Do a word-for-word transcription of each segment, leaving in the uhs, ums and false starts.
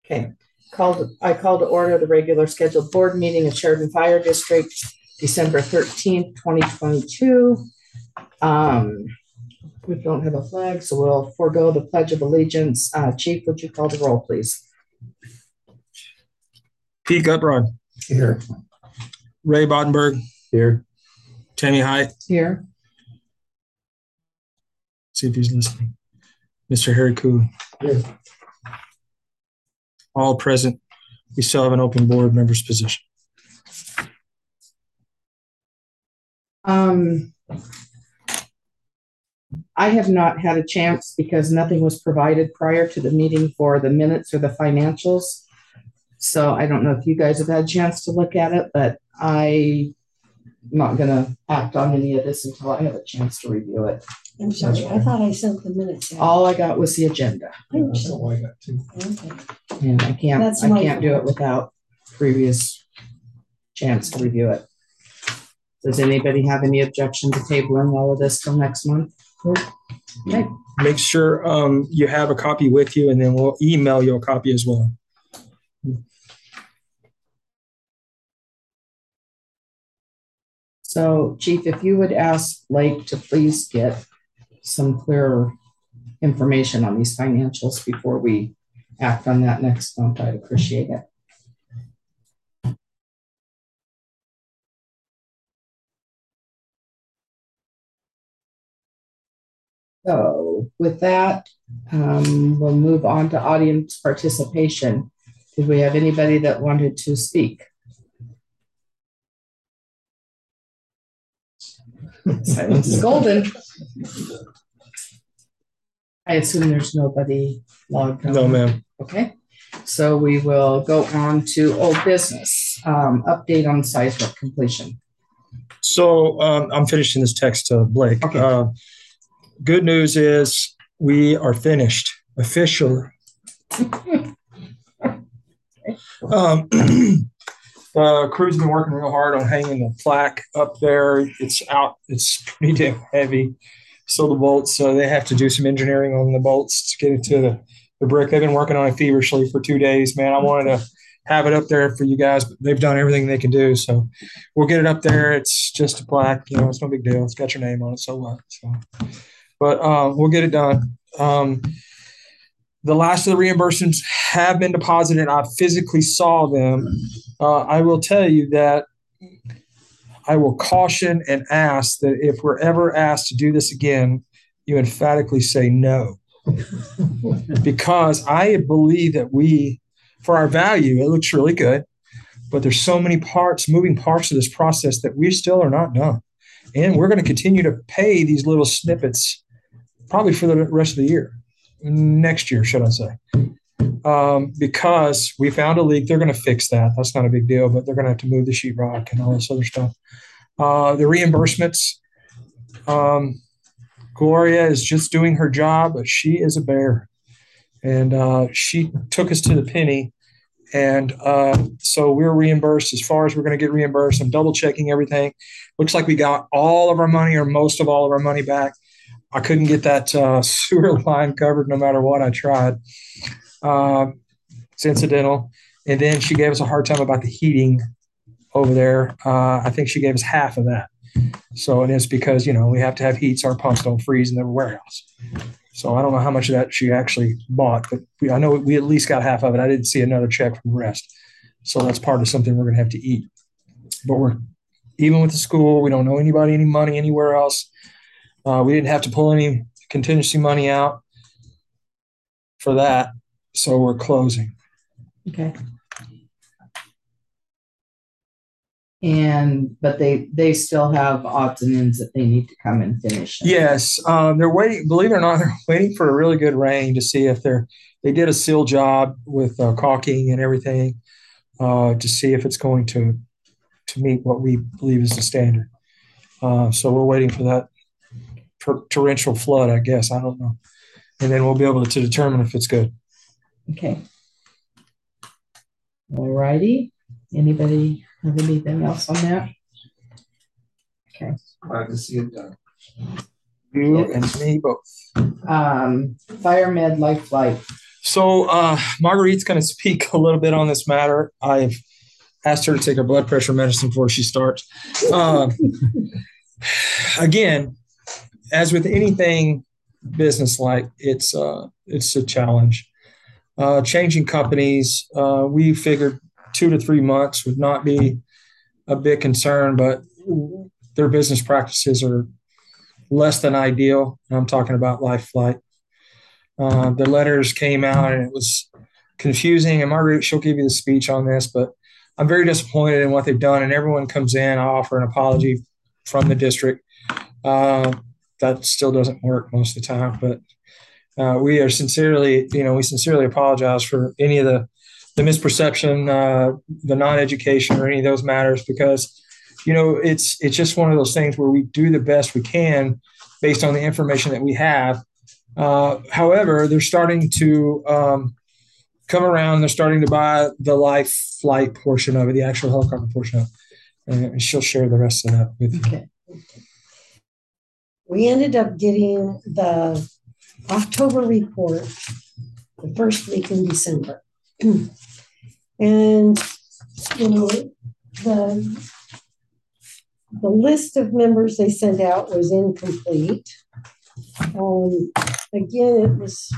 Okay. Called, I call to order the regular scheduled board meeting of Sheridan Fire District, December thirteenth, twenty twenty-two. Um, we don't have a flag, so we'll forego the Pledge of Allegiance. Uh, Chief, would you call the roll, please? Pete Gutrod. Here. Ray Bodenberg. Here. Tammy Height. Here. See if he's listening. Mister Harry Koo. Here. All present. We still have an open board member's position. Um, I have not had a chance because nothing was provided prior to the meeting for the minutes or the financials. So I don't know if you guys have had a chance to look at it, but I'm not going to act on any of this until I have a chance to review it. I'm sorry, I thought I sent the minutes out. All I got was the agenda. Yeah, that's all I got too. Okay. And I can't, That's I my can't do fault. it without previous chance to review it. Does anybody have any objection to tabling all of this till next month? Okay. Make sure um, you have a copy with you, and then we'll email you a copy as well. So, Chief, if you would ask Blake to please get some clearer information on these financials before we act on that next month, I'd appreciate it. So with that, um, we'll move on to audience participation. Did we have anybody that wanted to speak? Silence is golden. I assume there's nobody logged on. No, ma'am. Okay, so we will go on to old business. Um, update on seismic completion. So um, I'm finishing this text to Blake. Okay. Uh, good news is we are finished officially. um, the crew's been working real hard on hanging the plaque up there. It's out. It's pretty damn heavy. So the bolts, so they have to do some engineering on the bolts to get it to the, the brick. They've been working on it feverishly for two days, man. I wanted to have it up there for you guys, but they've done everything they can do. So we'll get it up there. It's just a plaque, you know, it's no big deal. It's got your name on it. So what? So, but um, we'll get it done. Um, the last of the reimbursements have been deposited. I physically saw them. Uh, I will tell you that I will caution and ask that if we're ever asked to do this again, you emphatically say no. Because I believe that we, for our value, it looks really good, but there's so many parts, moving parts of this process that we still are not done. And we're going to continue to pay these little snippets probably for the rest of the year, next year, should I say. Um, because we found a leak. They're going to fix that. That's not a big deal, but they're going to have to move the sheetrock and all this other stuff. Uh, the reimbursements, um, Gloria is just doing her job, but she is a bear. And uh, she took us to the penny. And uh, so we're reimbursed as far as we're going to get reimbursed. I'm double checking everything. Looks like we got all of our money or most of all of our money back. I couldn't get that uh, sewer line covered no matter what I tried. Uh, it's incidental. And then she gave us a hard time about the heating over there. Uh, I think she gave us half of that. So it is because, you know, we have to have heat so our pumps don't freeze in the warehouse. So I don't know how much of that she actually bought, but we, I know we at least got half of it. I didn't see another check from the rest. So that's part of something we're going to have to eat. But we're, even with the school, we don't owe anybody any money anywhere else. Uh, we didn't have to pull any contingency money out for that. So we're closing. Okay. And but they they still have odds and ends that they need to come and finish. Yes, um, they're waiting. Believe it or not, they're waiting for a really good rain to see if they're. They did a seal job with uh, caulking and everything uh, to see if it's going to to meet what we believe is the standard. Uh, so we're waiting for that for torrential flood, I guess. I don't know, and then we'll be able to determine if it's good. Okay. All righty. Anybody have anything else on that? Okay. Glad to see it done. You and me both. Um, Fire Med Life Flight. So uh, Marguerite's going to speak a little bit on this matter. I've asked her to take her blood pressure medicine before she starts. Uh, again, as with anything business-like, it's uh, it's a challenge. Uh, changing companies, uh, we figured two to three months would not be a big concern, but their business practices are less than ideal. I'm talking about LifeFlight. Uh, the letters came out and it was confusing. And Marguerite, she'll give you the speech on this, but I'm very disappointed in what they've done. And everyone comes in, I offer an apology from the district. Uh, that still doesn't work most of the time, but uh, we are sincerely, you know, we sincerely apologize for any of the, the misperception, uh, the non-education or any of those matters, because, you know, it's, it's just one of those things where we do the best we can based on the information that we have. Uh, however, they're starting to um, come around. They're starting to buy the life flight portion of it, the actual helicopter portion of it. And she'll share the rest of that with you. Okay. We ended up getting the October report the first week in December. And, you know, the, the list of members they sent out was incomplete. Um, again, it was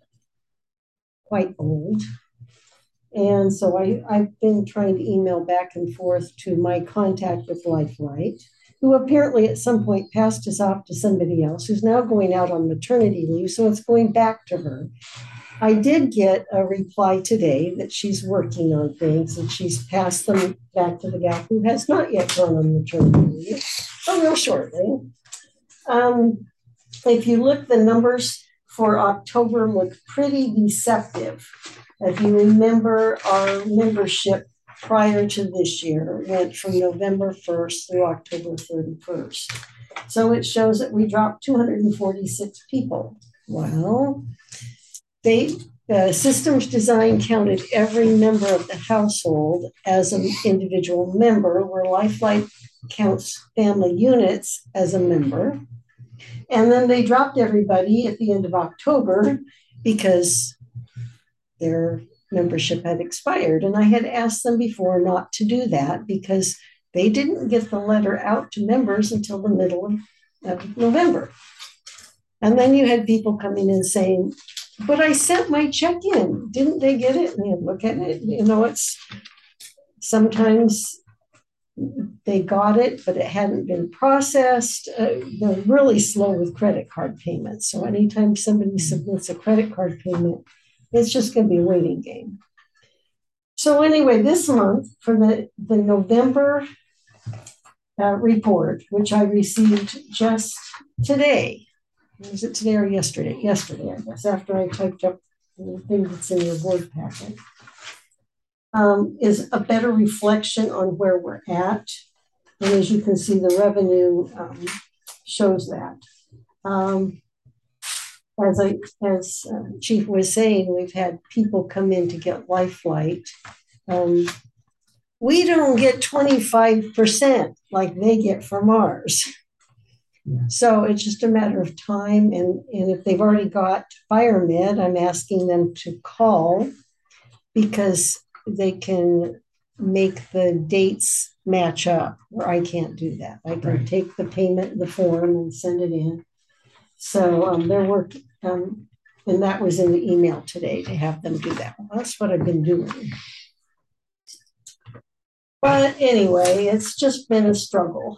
quite old. And so I, I've been trying to email back and forth to my contact with LifeFlight, who apparently at some point passed us off to somebody else who's now going out on maternity leave. So it's going back to her. I did get a reply today that she's working on things and she's passed them back to the gal who has not yet gone on maternity leave. So real shortly. Um, if you look, the numbers for October look pretty deceptive. If you remember, our membership prior to this year went from November first through October thirty-first. So it shows that we dropped two hundred forty-six people. Well, they, uh, Systems Design counted every member of the household as an individual member, where LifeFlight counts family units as a member. And then they dropped everybody at the end of October because their membership had expired. And I had asked them before not to do that because they didn't get the letter out to members until the middle of, of November. And then you had people coming in saying, but I sent my check in. Didn't they get it? And you look at it, you know, it's sometimes they got it, but it hadn't been processed. Uh, they're really slow with credit card payments. So anytime somebody submits a credit card payment, it's just going to be a waiting game. So anyway, this month for the, the November uh, report, which I received just today, was it today or yesterday? Yesterday, I guess, after I typed up the thing that's in your board packet. Um, is a better reflection on where we're at. And as you can see, the revenue um, shows that. Um, as I, as uh, Chief was saying, we've had people come in to get LifeFlight. Um, we don't get twenty-five percent like they get from ours. Yeah. So it's just a matter of time. And, and if they've already got FireMed, I'm asking them to call because they can make the dates match up, or I can't do that. I can right. take the payment, the form, and send it in. So um, they're working, um, and that was in the email today to have them do that. Well, that's what I've been doing. But anyway, it's just been a struggle.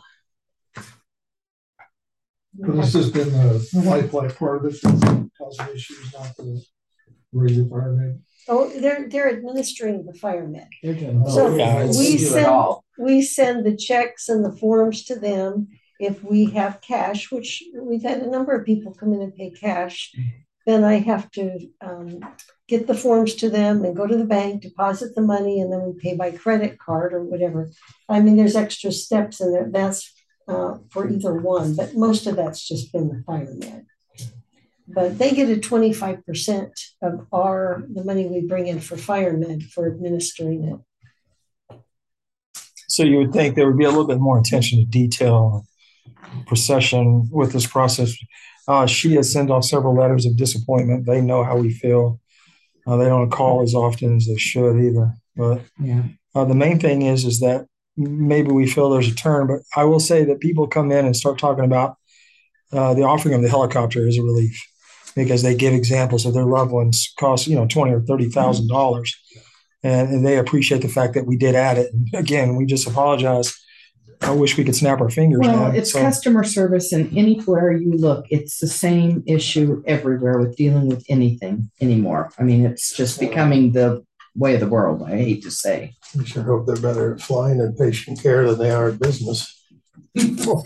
But this has been the, the LifeFlight part of it that's causing issues, not the regular FireMed. Oh, they're they're administering the FireMed. They're doing so yeah, we send we send the checks and the forms to them if we have cash, which we've had a number of people come in and pay cash. Then I have to um, get the forms to them and go to the bank, deposit the money, and then we pay by credit card or whatever. I mean, there's extra steps in there. That's uh, for either one, but most of that's just been the FireMed. But they get a twenty-five percent of our the money we bring in for FireMed for administering it. So you would think there would be a little bit more attention to detail and precision with this process. Uh, she has sent off several letters of disappointment. They know how we feel. Uh, they don't call as often as they should either. But Yeah. uh, the main thing is, is that maybe we feel there's a turn. But I will say that people come in and start talking about uh, the offering of the helicopter is a relief because they give examples of their loved ones cost, you know, twenty or thirty thousand dollars, and, and they appreciate the fact that we did add it. And again, we just apologize. I wish we could snap our fingers. Well, man. it's So, customer service, and anywhere you look, it's the same issue everywhere with dealing with anything anymore. I mean, it's just becoming the way of the world, I hate to say. We sure hope they're better at flying and patient care than they are at business. yeah,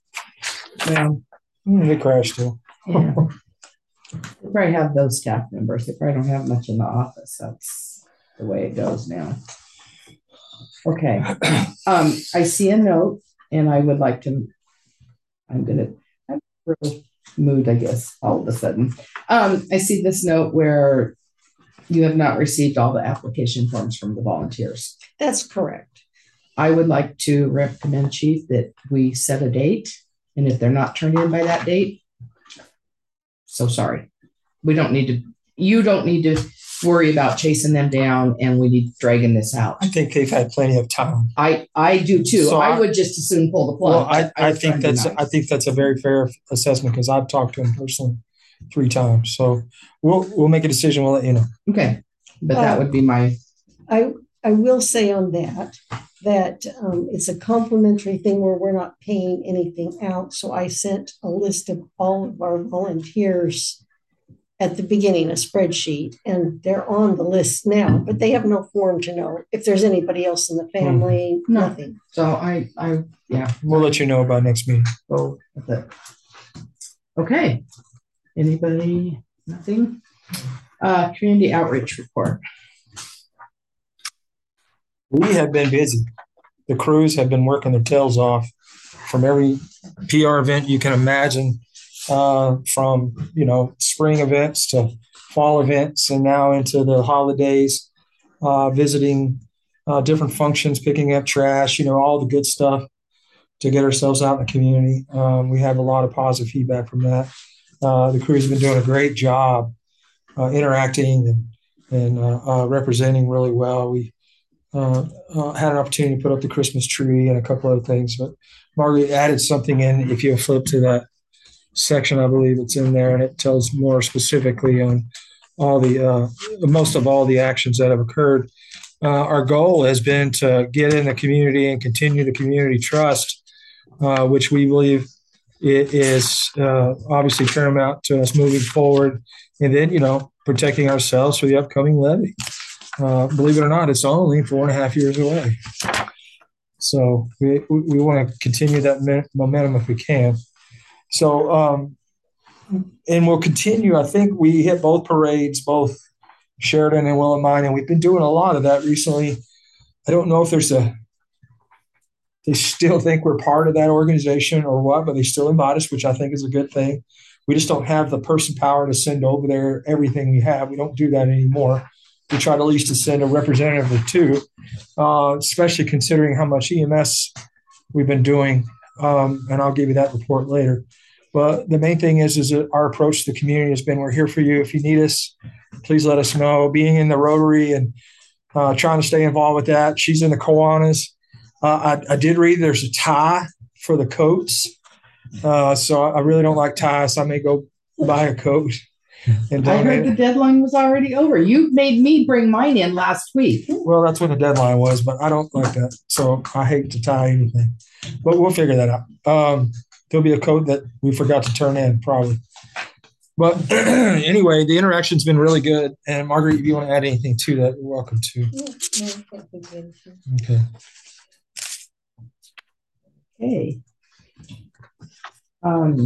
mm, they crashed too. Yeah. They probably have those staff members. They probably don't have much in the office. That's the way it goes now. Okay. Um, I see a note, and I would like to, I'm gonna, I'm real mood, I guess, all of a sudden. Um, I see this note where you have not received all the application forms from the volunteers. That's correct. I would like to recommend, Chief, that we set a date, and if they're not turned in by that date, so sorry. We don't need to, you don't need to worry about chasing them down, and we need dragging this out. I think they've had plenty of time. I, I do too. So I, I- would just as soon pull the plug. Well, I, but I was think trying to be that's nice. I think that's a very fair assessment because I've talked to him personally three times. So we'll we'll make a decision. We'll let you know. Okay, but that Uh, would be my, I, I will say on that, that um, it's a complimentary thing where we're not paying anything out. So I sent a list of all of our volunteers at the beginning, a spreadsheet, and they're on the list now, but they have no form to know if there's anybody else in the family, No. nothing. so I, I, yeah, We'll let you know about next meeting. go with it. Okay, anybody, nothing? Uh, community outreach report. We have been busy. The crews have been working their tails off from every P R event you can imagine, uh, from, you know, spring events to fall events and now into the holidays, uh, visiting uh, different functions, picking up trash, you know, all the good stuff to get ourselves out in the community. Um, we have a lot of positive feedback from that. Uh, the crews have been doing a great job uh, interacting and, and uh, uh, representing really well. We Uh, uh, had an opportunity to put up the Christmas tree and a couple other things, but Margaret added something in. If you flip to that section, I believe it's in there, and it tells more specifically on all the uh, most of all the actions that have occurred. Uh, our goal has been to get in the community and continue the community trust, uh, which we believe it is uh, obviously paramount to us moving forward, and then you know protecting ourselves for the upcoming levy. Uh, believe it or not, it's only four and a half years away. So we, we, we want to continue that momentum if we can. So, um, and we'll continue. I think we hit both parades, both Sheridan and Willamine, and we've been doing a lot of that recently. I don't know if there's a, they still think we're part of that organization or what, but they still invite us, which I think is a good thing. We just don't have the person power to send over there everything we have. We don't do that anymore. We try to at least to send a representative or two, uh, especially considering how much E M S we've been doing. Um, and I'll give you that report later. But the main thing is, is that our approach to the community has been, we're here for you. If you need us, please let us know. Being in the Rotary and uh, trying to stay involved with that. She's in the Kiwanis. Uh, I, I did read there's a tie for the coats. Uh, so I really don't like ties. So I may go buy a coat. And I heard donate. the deadline was already over. You made me bring mine in last week. Well, that's when the deadline was, but I don't like that. So I hate to tie anything, but we'll figure that out. Um, there'll be a code that we forgot to turn in probably. But anyway, the interaction's been really good. And Marguerite, if you want to add anything to that, you're welcome to. Yeah, no, I can't think of anything. Okay. Okay. Um,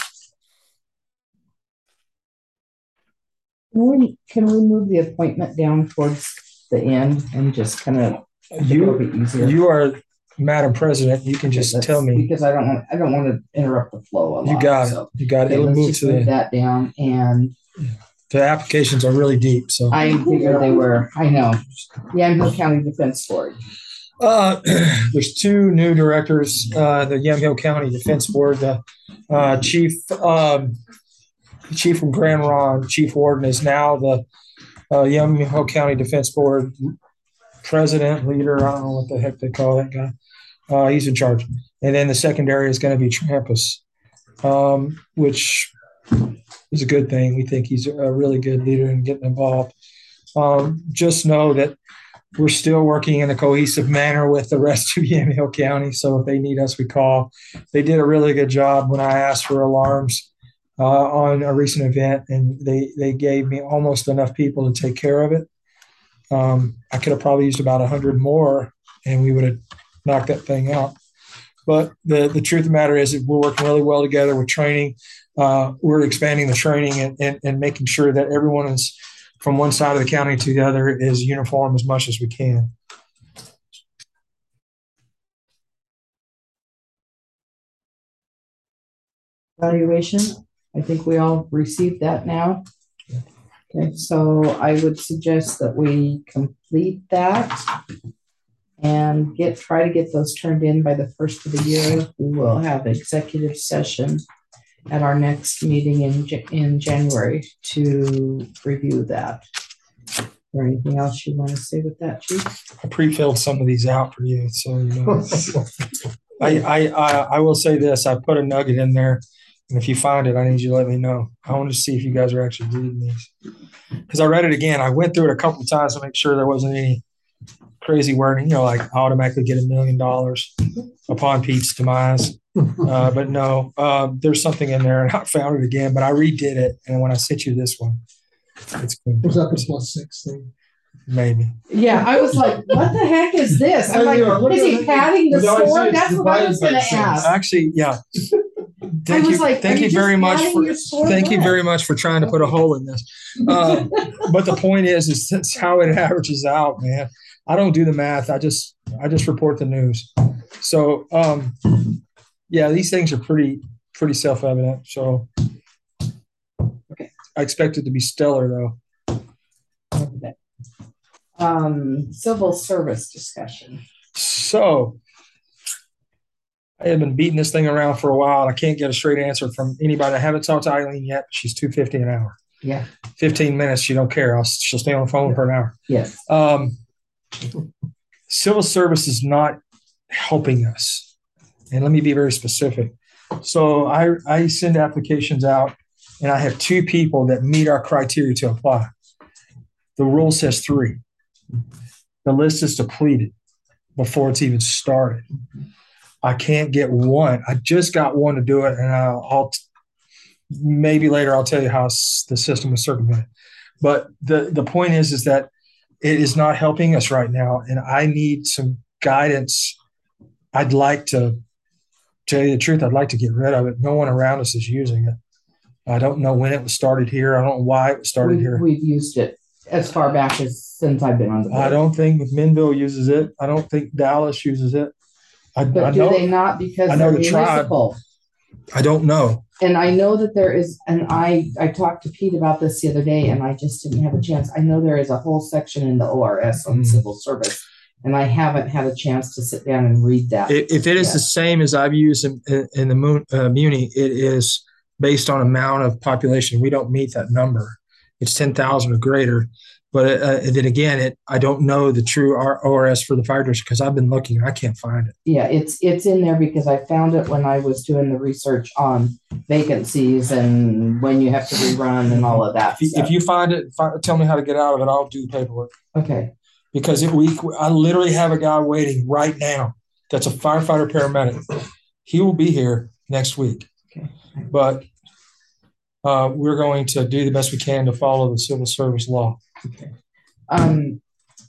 Can we, can we move the appointment down towards the end and just kind of, it'll be You, easier? you are Madam President. You can just That's- tell me. Because I don't want, I don't want to interrupt the flow a lot. You got it. so- You got it. Okay, It'll let's move just to move the, that down, and the applications are really deep. So I figured they were, I know, Yamhill County Defense Board. Uh, there's two new directors, uh, the Yamhill County Defense Board, the uh, chief, um, chief from Grand Ron, Chief Warden is now the uh, Yamaha County Defense Board president, leader. I don't know what the heck they call that guy. Uh, he's in charge. And then the secondary is going to be Trampas, um, which is a good thing. We think he's a really good leader in getting involved. Um, just know that we're still working in a cohesive manner with the rest of Yamhill County. So if they need us, we call. They did a really good job when I asked for alarms uh, on a recent event, and they, they gave me almost enough people to take care of it. Um, I could have probably used about one hundred more, and we would have knocked that thing out. But the, the truth of the matter is that we're working really well together with training. Uh, we're expanding the training and, and, and making sure that everyone is from one side of the county to the other is uniform as much as we can. Evaluation. I think we all received that now. Okay, so I would suggest that we complete that and get try to get those turned in by the first of the year. We will have executive session at our next meeting in in January to review that. Is there anything else you want to say with that, Chief? I pre-filled some of these out for you, so you know. I, I I I will say this: I put a nugget in there, and if you find it, I need you to let me know. I want to see if you guys are actually reading these, because I read it again. I went through it a couple of times to make sure there wasn't any crazy wording, you know, like automatically get a million dollars upon Pete's demise. Uh, but no, uh, there's something in there, and I found it again. But I redid it, and when I sent you this one, it's good. Was that the plus six thing? Maybe. Yeah, I was like, what the heck is this? I'm like, is he padding the score? That's what I was going to ask. Actually, yeah. Thank I was you, like, thank are you you very just much padding for your score? thank you What? very much for trying to put a hole in this. Uh, but the point is, is that's how it averages out, man. I don't do the math. I just I just report the news. So um, yeah, these things are pretty pretty self-evident. So Okay. I expect it to be stellar, though. Okay. Um, civil service discussion. So I have been beating this thing around for a while. I can't get a straight answer from anybody. I haven't talked to Eileen yet. But she's two fifty an hour. Yeah. Fifteen minutes. She don't care. I'll, she'll stay on the phone Yeah. for an hour. Yes. Um, civil service is not helping us. And let me be very specific. So I, I send applications out, and I have two people that meet our criteria to apply. The rule says three. The list is depleted before it's even started. I can't get one. I just got one to do it, and I'll, I'll maybe later I'll tell you how the system was circumvented. But the, the point is, is that it is not helping us right now, and I need some guidance. I'd like to tell you the truth. I'd like to get rid of it. No one around us is using it. I don't know when it was started here. I don't know why it was started we, here. We've used it as far back as since I've been on the board. I don't think Minville uses it. I don't think Dallas uses it. I, But I do know, they not because I know they're the tribe. municipal? I don't know. And I know that there is, and I, I talked to Pete about this the other day, and I just didn't have a chance. I know there is a whole section in the O R S on Mm. civil service, and I haven't had a chance to sit down and read that. If, if it is yet. the same as I've used in, in, in the moon, uh, Muni, it is based on amount of population. We don't meet that number. It's ten thousand or greater. But uh, then again, it I don't know the true O R S for the fire district because I've been looking and I can't find it. Yeah, it's it's in there because I found it when I was doing the research on vacancies and when you have to rerun and all of that. If you, stuff. if you find it, fi- tell me how to get out of it. I'll do the paperwork. Okay. Because it, we, I literally have a guy waiting right now that's a firefighter paramedic. He will be here next week. Okay. But uh, we're going to do the best we can to follow the civil service law. Okay. Um,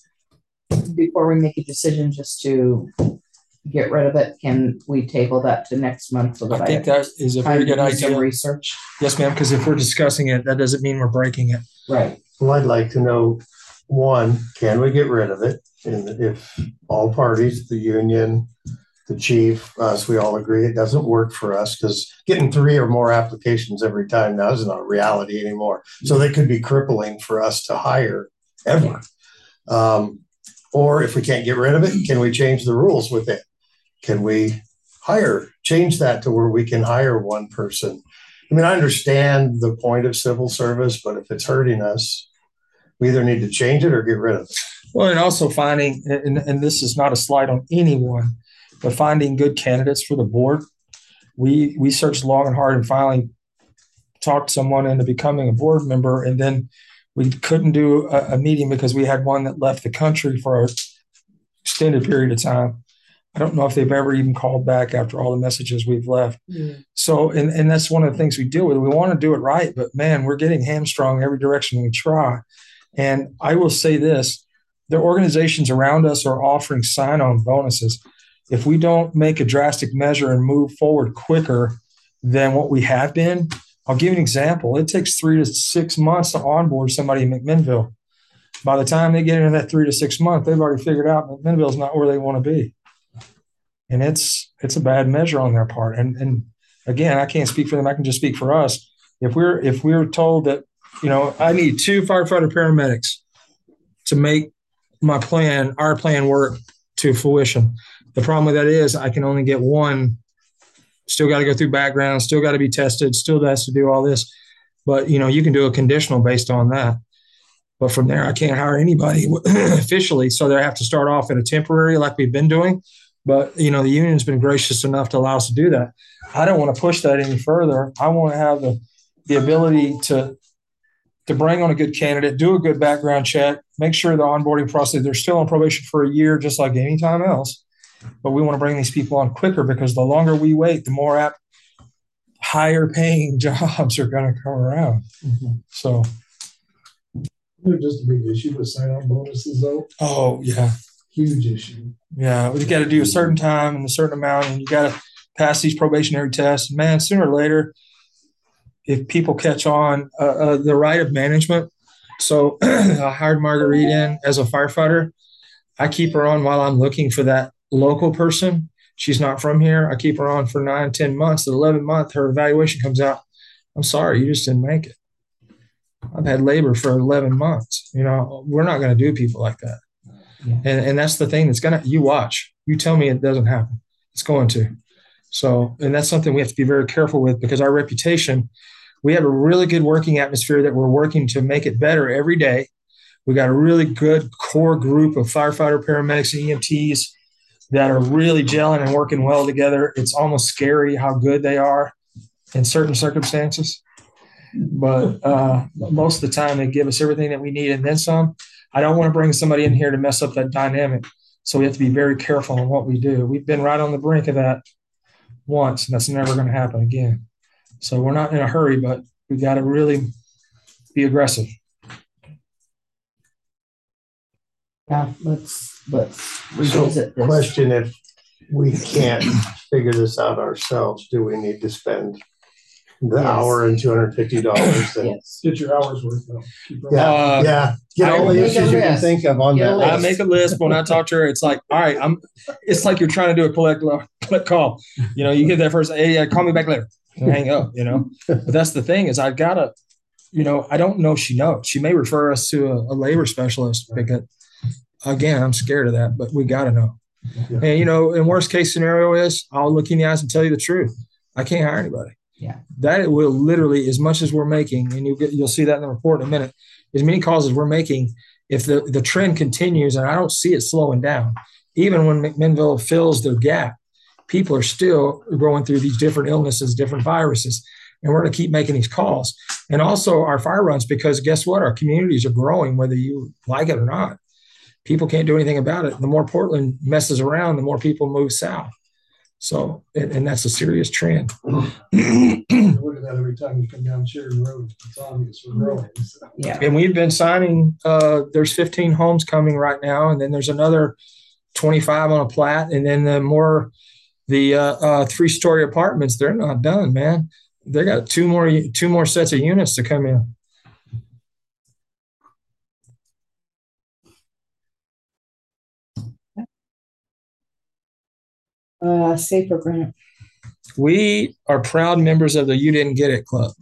before we make a decision just to get rid of it, can we table that to next month so that I I, think that is a very time to good do some idea. research? Yes, ma'am, because if we're discussing it, that doesn't mean we're breaking it. Right. Well, I'd like to know, one, can we get rid of it? And if all parties, the union, the chief, us, we all agree it doesn't work for us because getting three or more applications every time now is not a reality anymore. So they could be crippling for us to hire ever. Um, or if we can't get rid of it, can we change the rules with it? Can we hire, change that to where we can hire one person? I mean, I understand the point of civil service, but if it's hurting us, We either need to change it or get rid of it. Well, and also finding, and, and this is not a slight on anyone, but finding good candidates for the board. We we searched long and hard and finally talked someone into becoming a board member, and then we couldn't do a, a meeting because we had one that left the country for an extended period of time. I don't know if they've ever even called back after all the messages we've left. Mm. So, and, and that's one of the things we deal with. We want to do it right, but man, we're getting hamstrung every direction we try. And I will say this, the organizations around us are offering sign-on bonuses. If we don't make a drastic measure and move forward quicker than what we have been, I'll give you an example. It takes three to six months to onboard somebody in McMinnville. By the time they get into that three to six months, they've already figured out McMinnville's not where they want to be. And it's it's a bad measure on their part. And and again, I can't speak for them. I can just speak for us. If we're if we're told that, you know, I need two firefighter paramedics to make my plan, our plan work to fruition. The problem with that is I can only get one. Still got to go through background, still got to be tested, still has to do all this. But, you know, you can do a conditional based on that. But from there, I can't hire anybody officially. So they have to start off at a temporary like we've been doing. But, you know, the union's been gracious enough to allow us to do that. I don't want to push that any further. I want to have the, the ability to, to bring on a good candidate, do a good background check, make sure the onboarding process, they're still on probation for a year, just like any time else. But we want to bring these people on quicker because the longer we wait, the more apt, higher paying jobs are going to come around. Mm-hmm. So. They're just a big issue with sign-on bonuses, though. Oh, yeah. Huge issue. Yeah, we got to do a certain time and a certain amount, and you got to pass these probationary tests. Man, sooner or later, if people catch on uh, uh, the right of management. So I hired Marguerite in as a firefighter. I keep her on while I'm looking for that local person. She's not from here. I keep her on for nine, ten months. The eleventh month, her evaluation comes out. I'm sorry, you just didn't make it. I've had labor for eleven months. You know, we're not going to do people like that. Yeah. And, and that's the thing that's going to, you watch, you tell me it doesn't happen. It's going to. So, and that's something we have to be very careful with because our reputation, we have a really good working atmosphere that we're working to make it better every day. We got a really good core group of firefighter, paramedics, and E M Ts that are really gelling and working well together. It's almost scary how good they are in certain circumstances. But uh, most of the time, they give us everything that we need and then some. I don't want to bring somebody in here to mess up that dynamic. So we have to be very careful on what we do. We've been right on the brink of that once, and that's never going to happen again. So we're not in a hurry, but we got to really be aggressive. Yeah, let's let's revisit this. Question: if we can't figure this out ourselves, do we need to spend the yes. hour and two hundred fifty dollars? Yes. Get your hours worth though. Yeah, uh, yeah. Get all the issues you can think of on that list. I make a list. When I talk to her, it's like, all right, I'm. It's like you're trying to do a collect collect call. You know, you get that first, hey, call me back later, and hang up. You know, but that's the thing is, I gotta. You know, I don't know if she knows. She may refer us to a, a labor specialist because, again, I'm scared of that. But we got to know. Yeah. And you know, in worst case scenario is, I'll look you in the eyes and tell you the truth. I can't hire anybody. Yeah, that it will literally, as much as we're making, and you'll get, you'll see that in the report in a minute, as many calls as we're making, if the, the trend continues, and I don't see it slowing down, even when McMinnville fills their gap, people are still going through these different illnesses, different viruses, and we're going to keep making these calls. And also our fire runs, because guess what? Our communities are growing, whether you like it or not. People can't do anything about it. The more Portland messes around, the more people move south. So, and, and that's a serious trend. Look at that every time you come down Sheridan Road. It's obvious we're growing. So. Yeah. And we've been signing, uh, there's fifteen homes coming right now. And then there's another twenty-five on a plat. And then the more, the uh, uh, three-story apartments, they're not done, man. They got two more, two more sets of units to come in. Uh, Safer grant. We are proud members of the You Didn't Get It Club.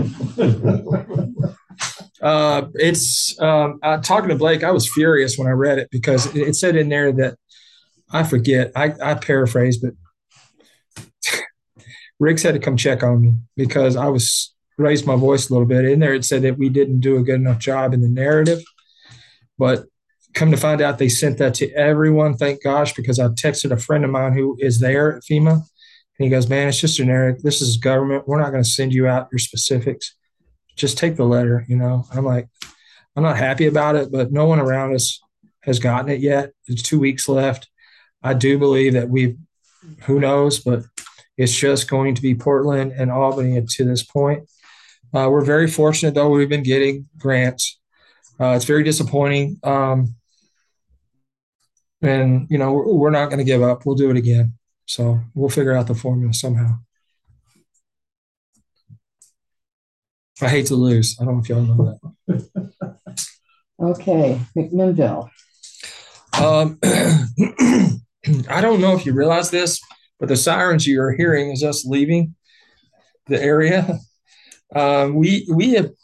uh, it's um, uh, talking to Blake, I was furious when I read it because it, it said in there that, I forget, I, I paraphrase, but Riggs had to come check on me because I was raised my voice a little bit. In there it said that we didn't do a good enough job in the narrative. But come to find out, they sent that to everyone. Thank gosh, because I texted a friend of mine who is there at FEMA, and he goes, "Man, it's just generic. This is government. We're not going to send you out your specifics. Just take the letter." You know, I'm like, I'm not happy about it, but no one around us has gotten it yet. It's two weeks left. I do believe that we've, who knows, but it's just going to be Portland and Albany to this point. Uh, we're very fortunate, though. We've been getting grants. Uh, it's very disappointing. Um, and, you know, we're, we're not going to give up. We'll do it again. So we'll figure out the formula somehow. I hate to lose. I don't know if y'all know that. Okay, McMinnville. Um, I don't know if you realize this, but the sirens you're hearing is us leaving the area. Um, we we have,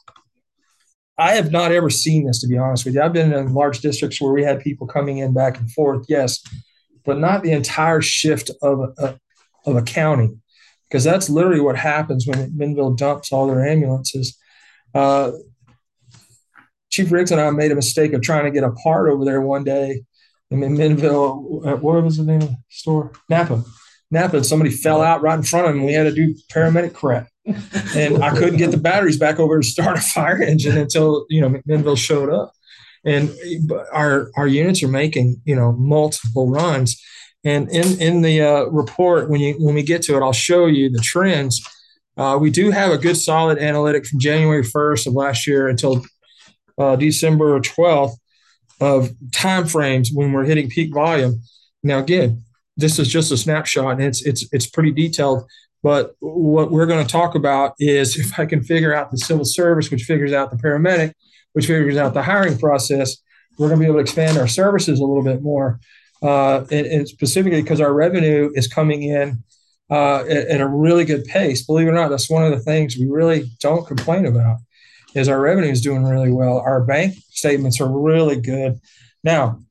I have not ever seen this, to be honest with you. I've been in large districts where we had people coming in back and forth, yes, but not the entire shift of a, of a county, because that's literally what happens when McMinnville dumps all their ambulances. Uh, Chief Riggs and I made a mistake of trying to get a part over there one day in McMinnville. What was the name of the store? Napa. Napa. And somebody fell out right in front of him. We had to do paramedic crap. And I couldn't get the batteries back over to start a fire engine until, you know, McMinnville showed up. And our our units are making, you know, multiple runs. And in, in the uh, report, when you when we get to it, I'll show you the trends. Uh, we do have a good solid analytic from January first of last year until uh, December twelfth of timeframes when we're hitting peak volume. Now, again, this is just a snapshot, and it's it's it's pretty detailed. But what we're going to talk about is if I can figure out the civil service, which figures out the paramedic, which figures out the hiring process, we're going to be able to expand our services a little bit more. Uh, and, and specifically because our revenue is coming in uh, at, at a really good pace. Believe it or not, that's one of the things we really don't complain about is our revenue is doing really well. Our bank statements are really good. Now,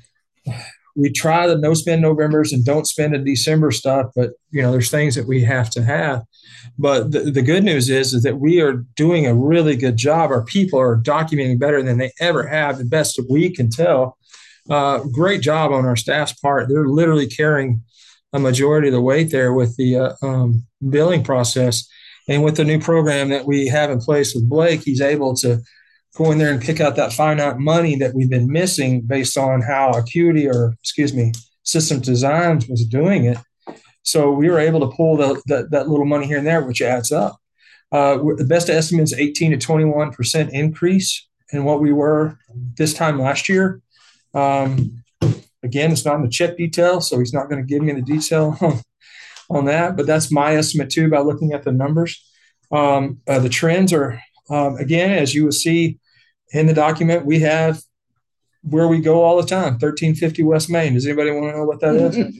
we try the no spend Novembers and don't spend in December stuff, but you know, there's things that we have to have. But the, the good news is, is that we are doing a really good job. Our people are documenting better than they ever have, the best that we can tell. Uh, great job on our staff's part. They're literally carrying a majority of the weight there with the uh, um, billing process. And with the new program that we have in place with Blake, he's able to go in there and pick out that finite money that we've been missing based on how Acuity or, excuse me, System Designs was doing it. So we were able to pull the, the, that little money here and there, which adds up. Uh, the best estimate is eighteen to twenty-one percent increase in what we were this time last year. Um, again, it's not in the check detail, so he's not going to give me the detail on, on that, but that's my estimate too by looking at the numbers. Um, uh, the trends are, um, again, as you will see in the document, we have where we go all the time, thirteen fifty West Main. Does anybody want to know what that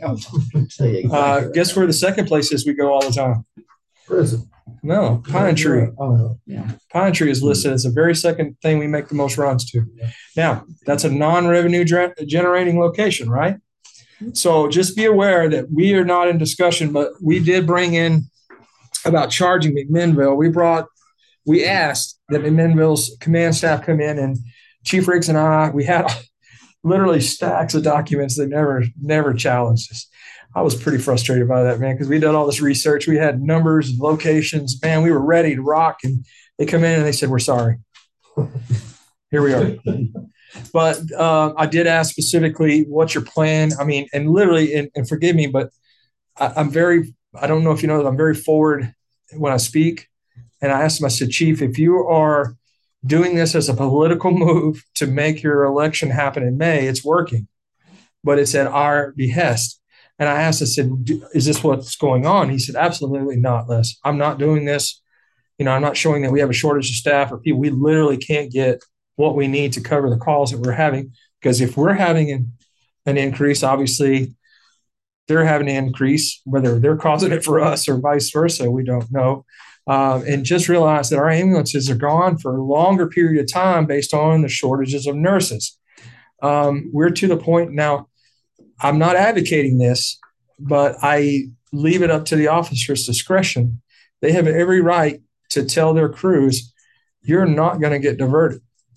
is? uh, guess where the second place is we go all the time? Prison. No, Pine Tree. Oh, yeah. Pine Tree is listed as the very second thing we make the most runs to. Now, that's a non-revenue dra- generating location, right? So just be aware that we are not in discussion, but we did bring in about charging McMinnville. We brought, we asked that McMinnville's command staff come in, and Chief Riggs and I, we had literally stacks of documents that never, never challenged us. I was pretty frustrated by that, man, because we did all this research. We had numbers and locations. Man, we were ready to rock. And they come in and they said, "We're sorry." Here we are. But uh, I did ask specifically, what's your plan? I mean, and literally, and, and forgive me, but I, I'm very, I don't know if you know that I'm very forward when I speak. And I asked him, I said, "Chief, if you are doing this as a political move to make your election happen in May, it's working, but it's at our behest." And I asked, I said, "Is this what's going on?" He said, "Absolutely not, Les. I'm not doing this. You know, I'm not showing that we have a shortage of staff or people. We literally can't get what we need to cover the calls that we're having, because if we're having an, an increase, obviously they're having an increase, whether they're causing it for us or vice versa, we don't know." Um, and just realize that our ambulances are gone for a longer period of time based on the shortages of nurses. Um, we're to the point now. I'm not advocating this, but I leave it up to the officer's discretion. They have every right to tell their crews, "You're not going to get diverted."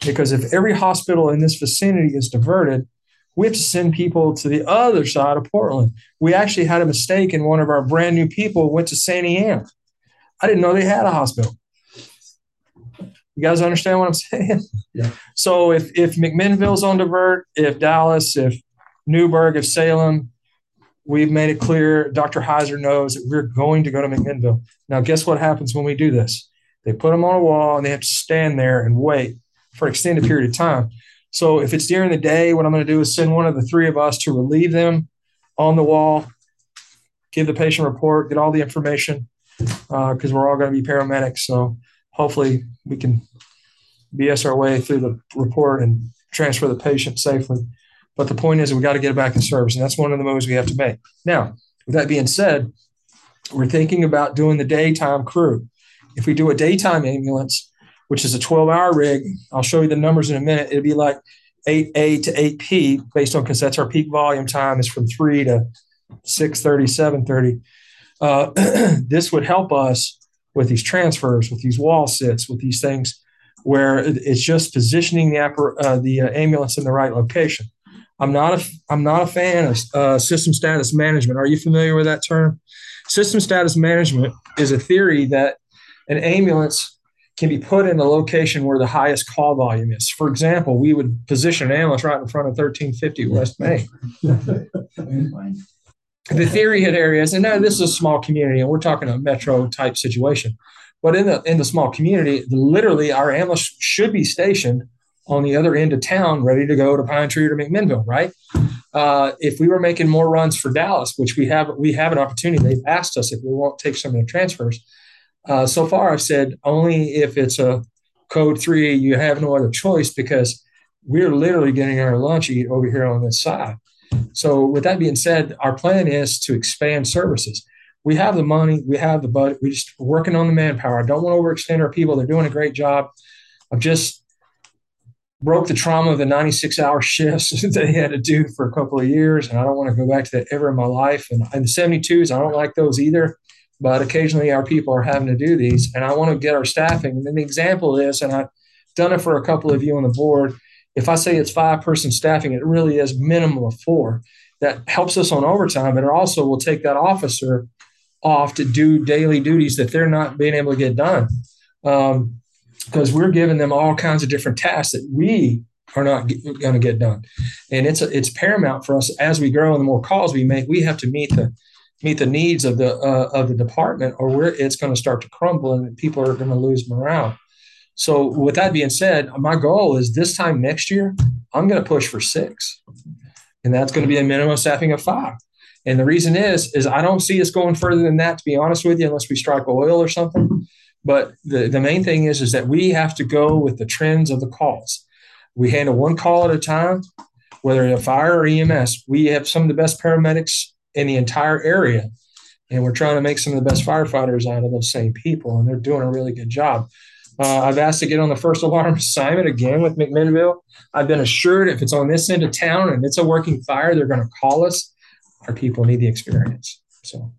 Because if every hospital in this vicinity is diverted, we have to send people to the other side of Portland. We actually had a mistake, and one of our brand new people went to Saint Anne. I didn't know they had a hospital. You guys understand what I'm saying? Yeah. So if if McMinnville's on divert, if Dallas, if Newburgh, if Salem, we've made it clear, Doctor Heiser knows that we're going to go to McMinnville. Now, guess what happens when we do this? They put them on a wall, and they have to stand there and wait for an extended period of time. So if it's during the day, what I'm going to do is send one of the three of us to relieve them on the wall, give the patient report, get all the information, because uh, we're all going to be paramedics. So hopefully we can B S our way through the report and transfer the patient safely. But the point is we got to get it back in service, and that's one of the moves we have to make. Now, with that being said, we're thinking about doing the daytime crew. If we do a daytime ambulance, which is a twelve-hour rig, I'll show you the numbers in a minute. It'd be like eight A to eight P based on, because that's our peak volume time is from three to six thirty, seven thirty. Uh, this would help us with these transfers, with these wall sits, with these things where it's just positioning the, uh, the uh, ambulance in the right location. I'm not a, I'm not a fan of uh, system status management. Are you familiar with that term? System status management is a theory that an ambulance can be put in a location where the highest call volume is. For example, we would position an ambulance right in front of thirteen fifty West Main. The theory hit areas, and now this is a small community, and we're talking a metro type situation. But in the in the small community, literally our ambulance should be stationed on the other end of town, ready to go to Pine Tree or to McMinnville, right? Uh, if we were making more runs for Dallas, which we have, we have an opportunity. They've asked us if we won't take some of the transfers. Uh, so far, I've said only if it's a code three, you have no other choice, because we're literally getting our lunch eat over here on this side. So with that being said, our plan is to expand services. We have the money, we have the budget, we're just working on the manpower. I don't want to overextend our people. They're doing a great job. I've just broke the trauma of the ninety-six hour shifts that they had to do for a couple of years, and I don't want to go back to that ever in my life. And, and the seventy-twos, I don't like those either. But occasionally our people are having to do these, and I want to get our staffing. And the example is, and I've done it for a couple of you on the board, if I say it's five-person staffing, it really is minimum of four. That helps us on overtime, but it also will take that officer off to do daily duties that they're not being able to get done, um, because we're giving them all kinds of different tasks that we are not going to get done. And it's a, it's paramount for us as we grow and the more calls we make, we have to meet the meet the needs of the uh, of the department, or where it's going to start to crumble and people are going to lose morale. So with that being said, my goal is this time next year, I'm going to push for six, and that's going to be a minimum staffing of five. And the reason is, is I don't see us going further than that, to be honest with you, unless we strike oil or something. But the, the main thing is, is that we have to go with the trends of the calls. We handle one call at a time, whether it's a fire or E M S. We have some of the best paramedics in the entire area, and we're trying to make some of the best firefighters out of those same people, and they're doing a really good job. Uh, I've asked to get on the first alarm assignment again with McMinnville. I've been assured if it's on this end of town and it's a working fire, they're going to call us. Our people need the experience. So,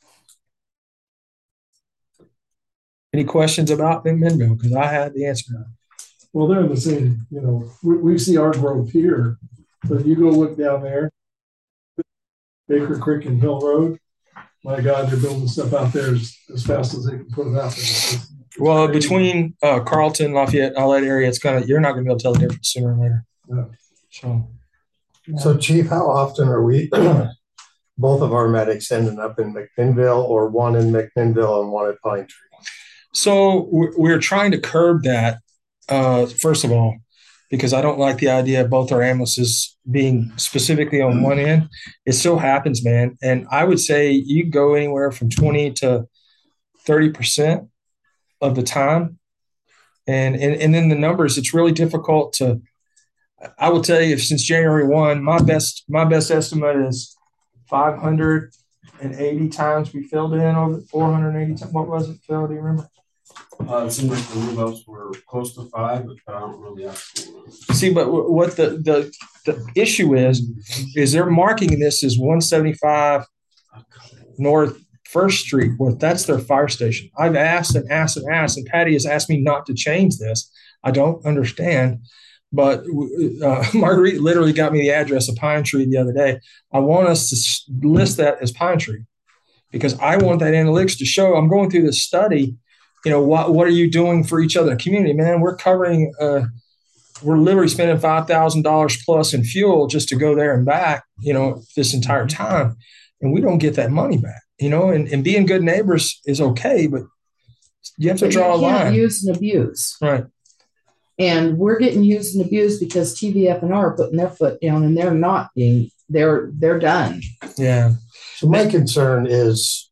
any questions about McMinnville? Because I had the answer. Well, they're in the same, you know, we, we see our growth here, but you go look down there, Baker Creek and Hill Road, my God, they're building stuff out there as, as fast as they can put it out there. It's, it's well, crazy. Between uh, Carlton, Lafayette, all that area, it's gonna you're not gonna be able to tell the difference sooner or later. Yeah. So, So, Chief, how often are we, both of our medics ending up in McMinnville, or one in McMinnville and one at Pine Tree? So we're, we're trying to curb that, uh, first of all, because I don't like the idea of both our ambulances being specifically on one end. It still happens, man. And I would say you go anywhere from twenty to thirty percent of the time. And, and, and then the numbers, it's really difficult to, I will tell you, since January first, my best, my best estimate is five hundred eighty times we filled in over four hundred eighty times. What was it, Phil? Do you remember? Uh, it seemed like the move-ups were close to five, but I don't really have to. See, but what the, the the issue is, is they're marking this as one seventy-five North First Street. Well, that's their fire station. I've asked and asked and asked, and Patty has asked me not to change this. I don't understand. But uh, Marguerite literally got me the address of Pine Tree the other day. I want us to list that as Pine Tree because I want that analytics to show. I'm going through this study. You know, what what are you doing for each other in the community, man? We're covering. Uh, we're literally spending five thousand dollars plus in fuel just to go there and back. You know, this entire time, and we don't get that money back. You know, and, and being good neighbors is okay, but you have to But draw you a can't line. use and abuse. Right. And we're getting used and abused because T V F and R are putting their foot down and they're not being, they're, they're done. Yeah. So my concern is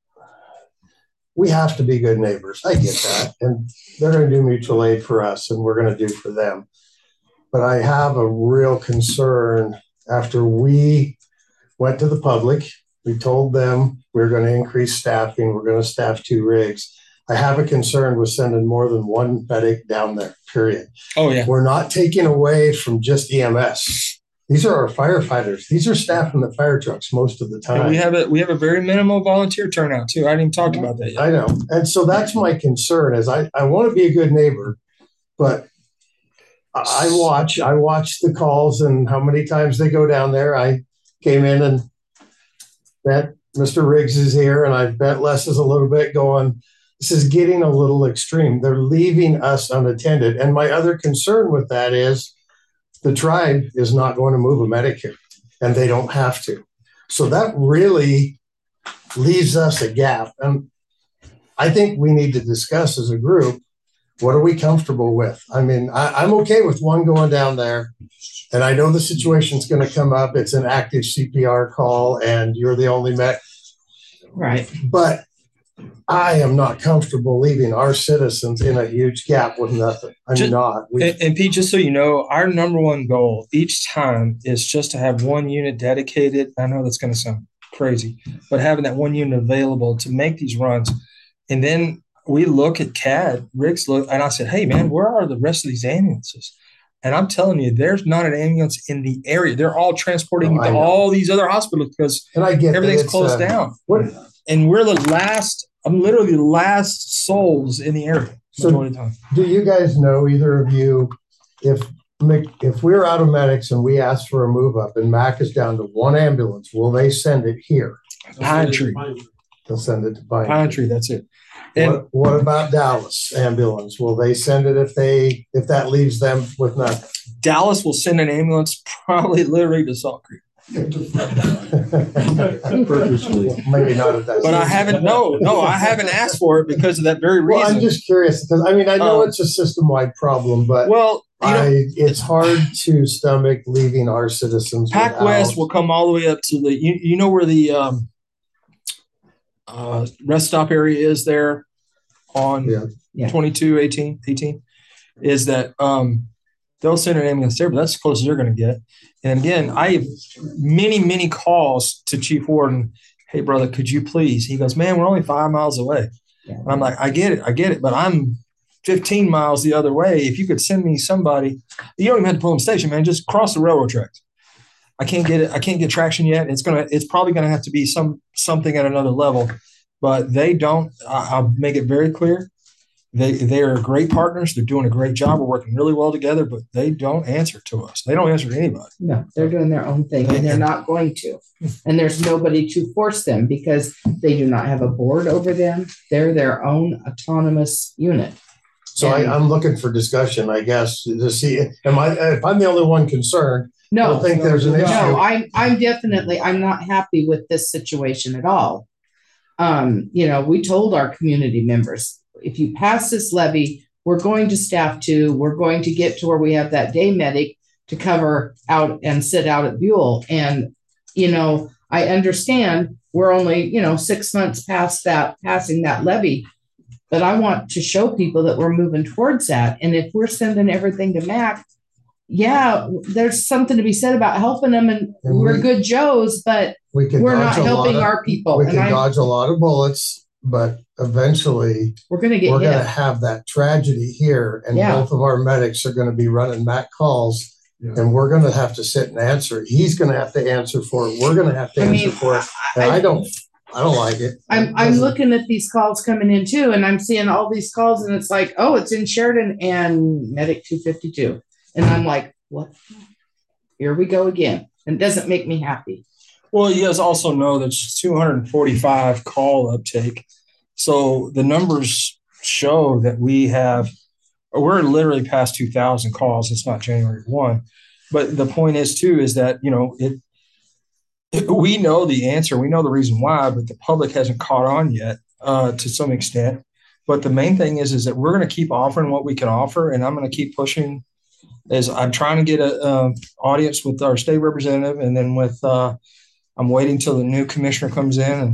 we have to be good neighbors. I get that. And they're going to do mutual aid for us and we're going to do for them. But I have a real concern after we went to the public, we told them we're going to increase staffing. We're going to staff two rigs. I have a concern with sending more than one medic down there, period. Oh, yeah. We're not taking away from just E M S. These are our firefighters. These are staff in the fire trucks most of the time. And we have a we have a very minimal volunteer turnout too. I didn't even talk about that yet. I know. And so that's my concern is I, I want to be a good neighbor, but I watch, I watch the calls and how many times they go down there. I came in and bet Mister Riggs is here and I bet Les is a little bit going, this is getting a little extreme. They're leaving us unattended. And my other concern with that is the tribe is not going to move a medic here and they don't have to. So that really leaves us a gap. And I think we need to discuss as a group, what are we comfortable with? I mean, I, I'm okay with one going down there. And I know the situation's going to come up. It's an active C P R call and you're the only medic. Right. But I am not comfortable leaving our citizens in a huge gap with nothing. I'm Just, not. We, and, and Pete, just so you know, our number one goal each time is just to have one unit dedicated. I know that's going to sound crazy, but having that one unit available to make these runs. And then we look at C A D, Rick's look, and I said, hey, man, where are the rest of these ambulances? And I'm telling you, there's not an ambulance in the area. They're all transporting Oh, to all these other hospitals because and I get everything's it's, closed uh, down. What, And we're the last, I'm literally the last souls in the area. So- majority of the time. do you guys know, either of you, if if we're out of medics and we ask for a move up and Mac is down to one ambulance, will they send it here? Pine Tree. They'll send it to Pine, Pine Tree, that's it. And What, what about Dallas ambulance? Will they send it if they if that leaves them with nothing? Dallas will send an ambulance probably literally to Salt Creek. Purposely. Maybe not at that. But I haven't, no, no, I haven't asked for it because of that very Well, I'm reason. just curious because I mean I know Uh, it's a system wide problem, but Well, you know, I it's hard to stomach leaving our citizens. Pac without- West will come all the way up to the, you, you know where the um, uh, rest stop area is there on Yeah. Yeah. twenty-two, eighteen, eighteen, is that um, they'll send an ambulance there, but that's as close as they're going to get. And again, I have many, many calls to Chief Warden. Hey, brother, could you please? He goes, man, we're only five miles away. Yeah. And I'm like, I get it. I get it. But I'm fifteen miles the other way. If you could send me somebody, you don't even have to pull them station, man. Just cross the railroad tracks. I can't get it. I can't get traction yet. It's going to, it's probably going to have to be some, something at another level, but they don't, I, I'll make it very clear. They they are great partners. They're doing a great job. We're working really well together, but they don't answer to us. They don't answer to anybody. No, they're doing their own thing and they're not going to. And there's nobody to force them because they do not have a board over them. They're their own autonomous unit. So I, I'm looking for discussion, I guess, to see am I if I'm the only one concerned. I No, don't think there's an no, issue. I'm, I'm definitely, I'm not happy with this situation at all. Um, you know, we told our community members, if you pass this levy, we're going to staff two, we're going to get to where we have that day medic to cover out and sit out at Buell. And, you know, I understand we're only, you know, six months past that, passing that levy, but I want to show people that we're moving towards that. And if we're sending everything to Mac, yeah, there's something to be said about helping them, and, And we're we- good Joes, but We can we're not dodge a lot helping of- our people. We And can I, dodge a lot of bullets, but eventually we're going to get we're going to hit. have that tragedy here, and Yeah. both of our medics are going to be running Mac calls, Yeah. and we're going to have to sit and answer. He's going to have to answer for it. We're going to have to I answer mean, for it. I- And I- I don't, I don't like it. I'm, I'm looking at these calls coming in too, and I'm seeing all these calls and it's like, oh, it's in Sheridan and Medic two fifty-two. And I'm like, what? Here we go again. And it doesn't make me happy. Well, you guys also know there's two hundred forty-five call uptake. So the numbers show that we have, we're literally past two thousand calls. It's not January first. But the point is too, is that, you know, it, it we know the answer. We know the reason why, but the public hasn't caught on yet uh, to some extent. But the main thing is, is that we're going to keep offering what we can offer. And I'm going to keep pushing as I'm trying to get a, a audience with our state representative. And then with, uh, I'm waiting till the new commissioner comes in and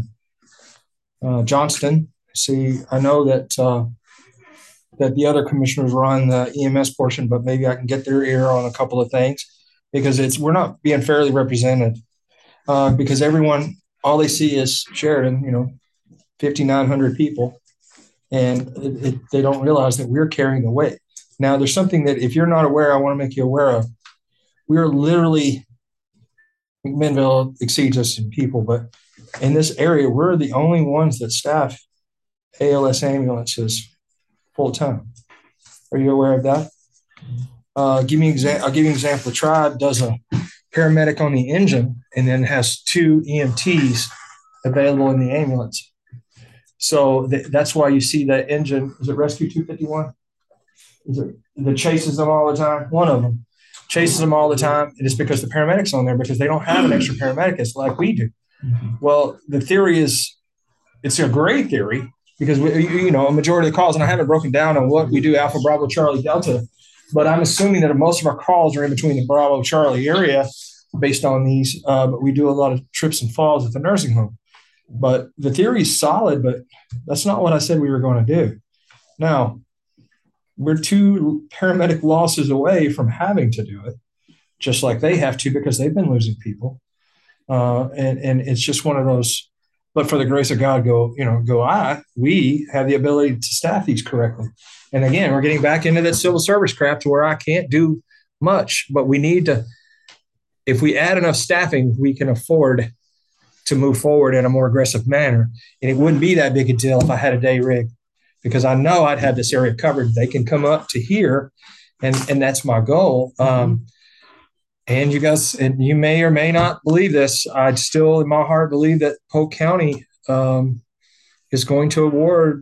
uh, Johnston. See, I know that, uh, that the other commissioners run the E M S portion, but maybe I can get their ear on a couple of things because it's we're not being fairly represented uh, because everyone, all they see is Sheridan, you know, fifty-nine hundred people, and it, it, they don't realize that we're carrying the weight. Now, there's something that if you're not aware, I want to make you aware of. We are literally, McMinnville exceeds us in people, but in this area, we're the only ones that staff A L S ambulances full time. Are you aware of that? Uh, give me exa- I'll give you an example. The tribe does a paramedic on the engine and then has two E M Ts available in the ambulance. So th- that's why you see that engine. Is it Rescue two fifty-one? Is it that chases them all the time? One of them chases them all the time. And it's because the paramedic's on there because they don't have an extra paramedic. It's like we do. Mm-hmm. Well, the theory is it's a great theory. Because, we, you know, a majority of the calls, and I haven't broken down on what we do, Alpha, Bravo, Charlie, Delta, but I'm assuming that most of our calls are in between the Bravo, Charlie area based on these. Uh, but we do a lot of trips and falls at the nursing home. But the theory is solid, but that's not what I said we were going to do. Now, we're two paramedic losses away from having to do it, just like they have to because they've been losing people. Uh, and, and it's just one of those. But for the grace of God, go, you know, go I, we have the ability to staff these correctly. And again, we're getting back into that civil service crap to where I can't do much, but we need to, if we add enough staffing, we can afford to move forward in a more aggressive manner. And it wouldn't be that big a deal if I had a day rig because I know I'd have this area covered. They can come up to here and, and that's my goal. Um, And you guys, and you may or may not believe this, I still in my heart believe that Polk County um, is going to award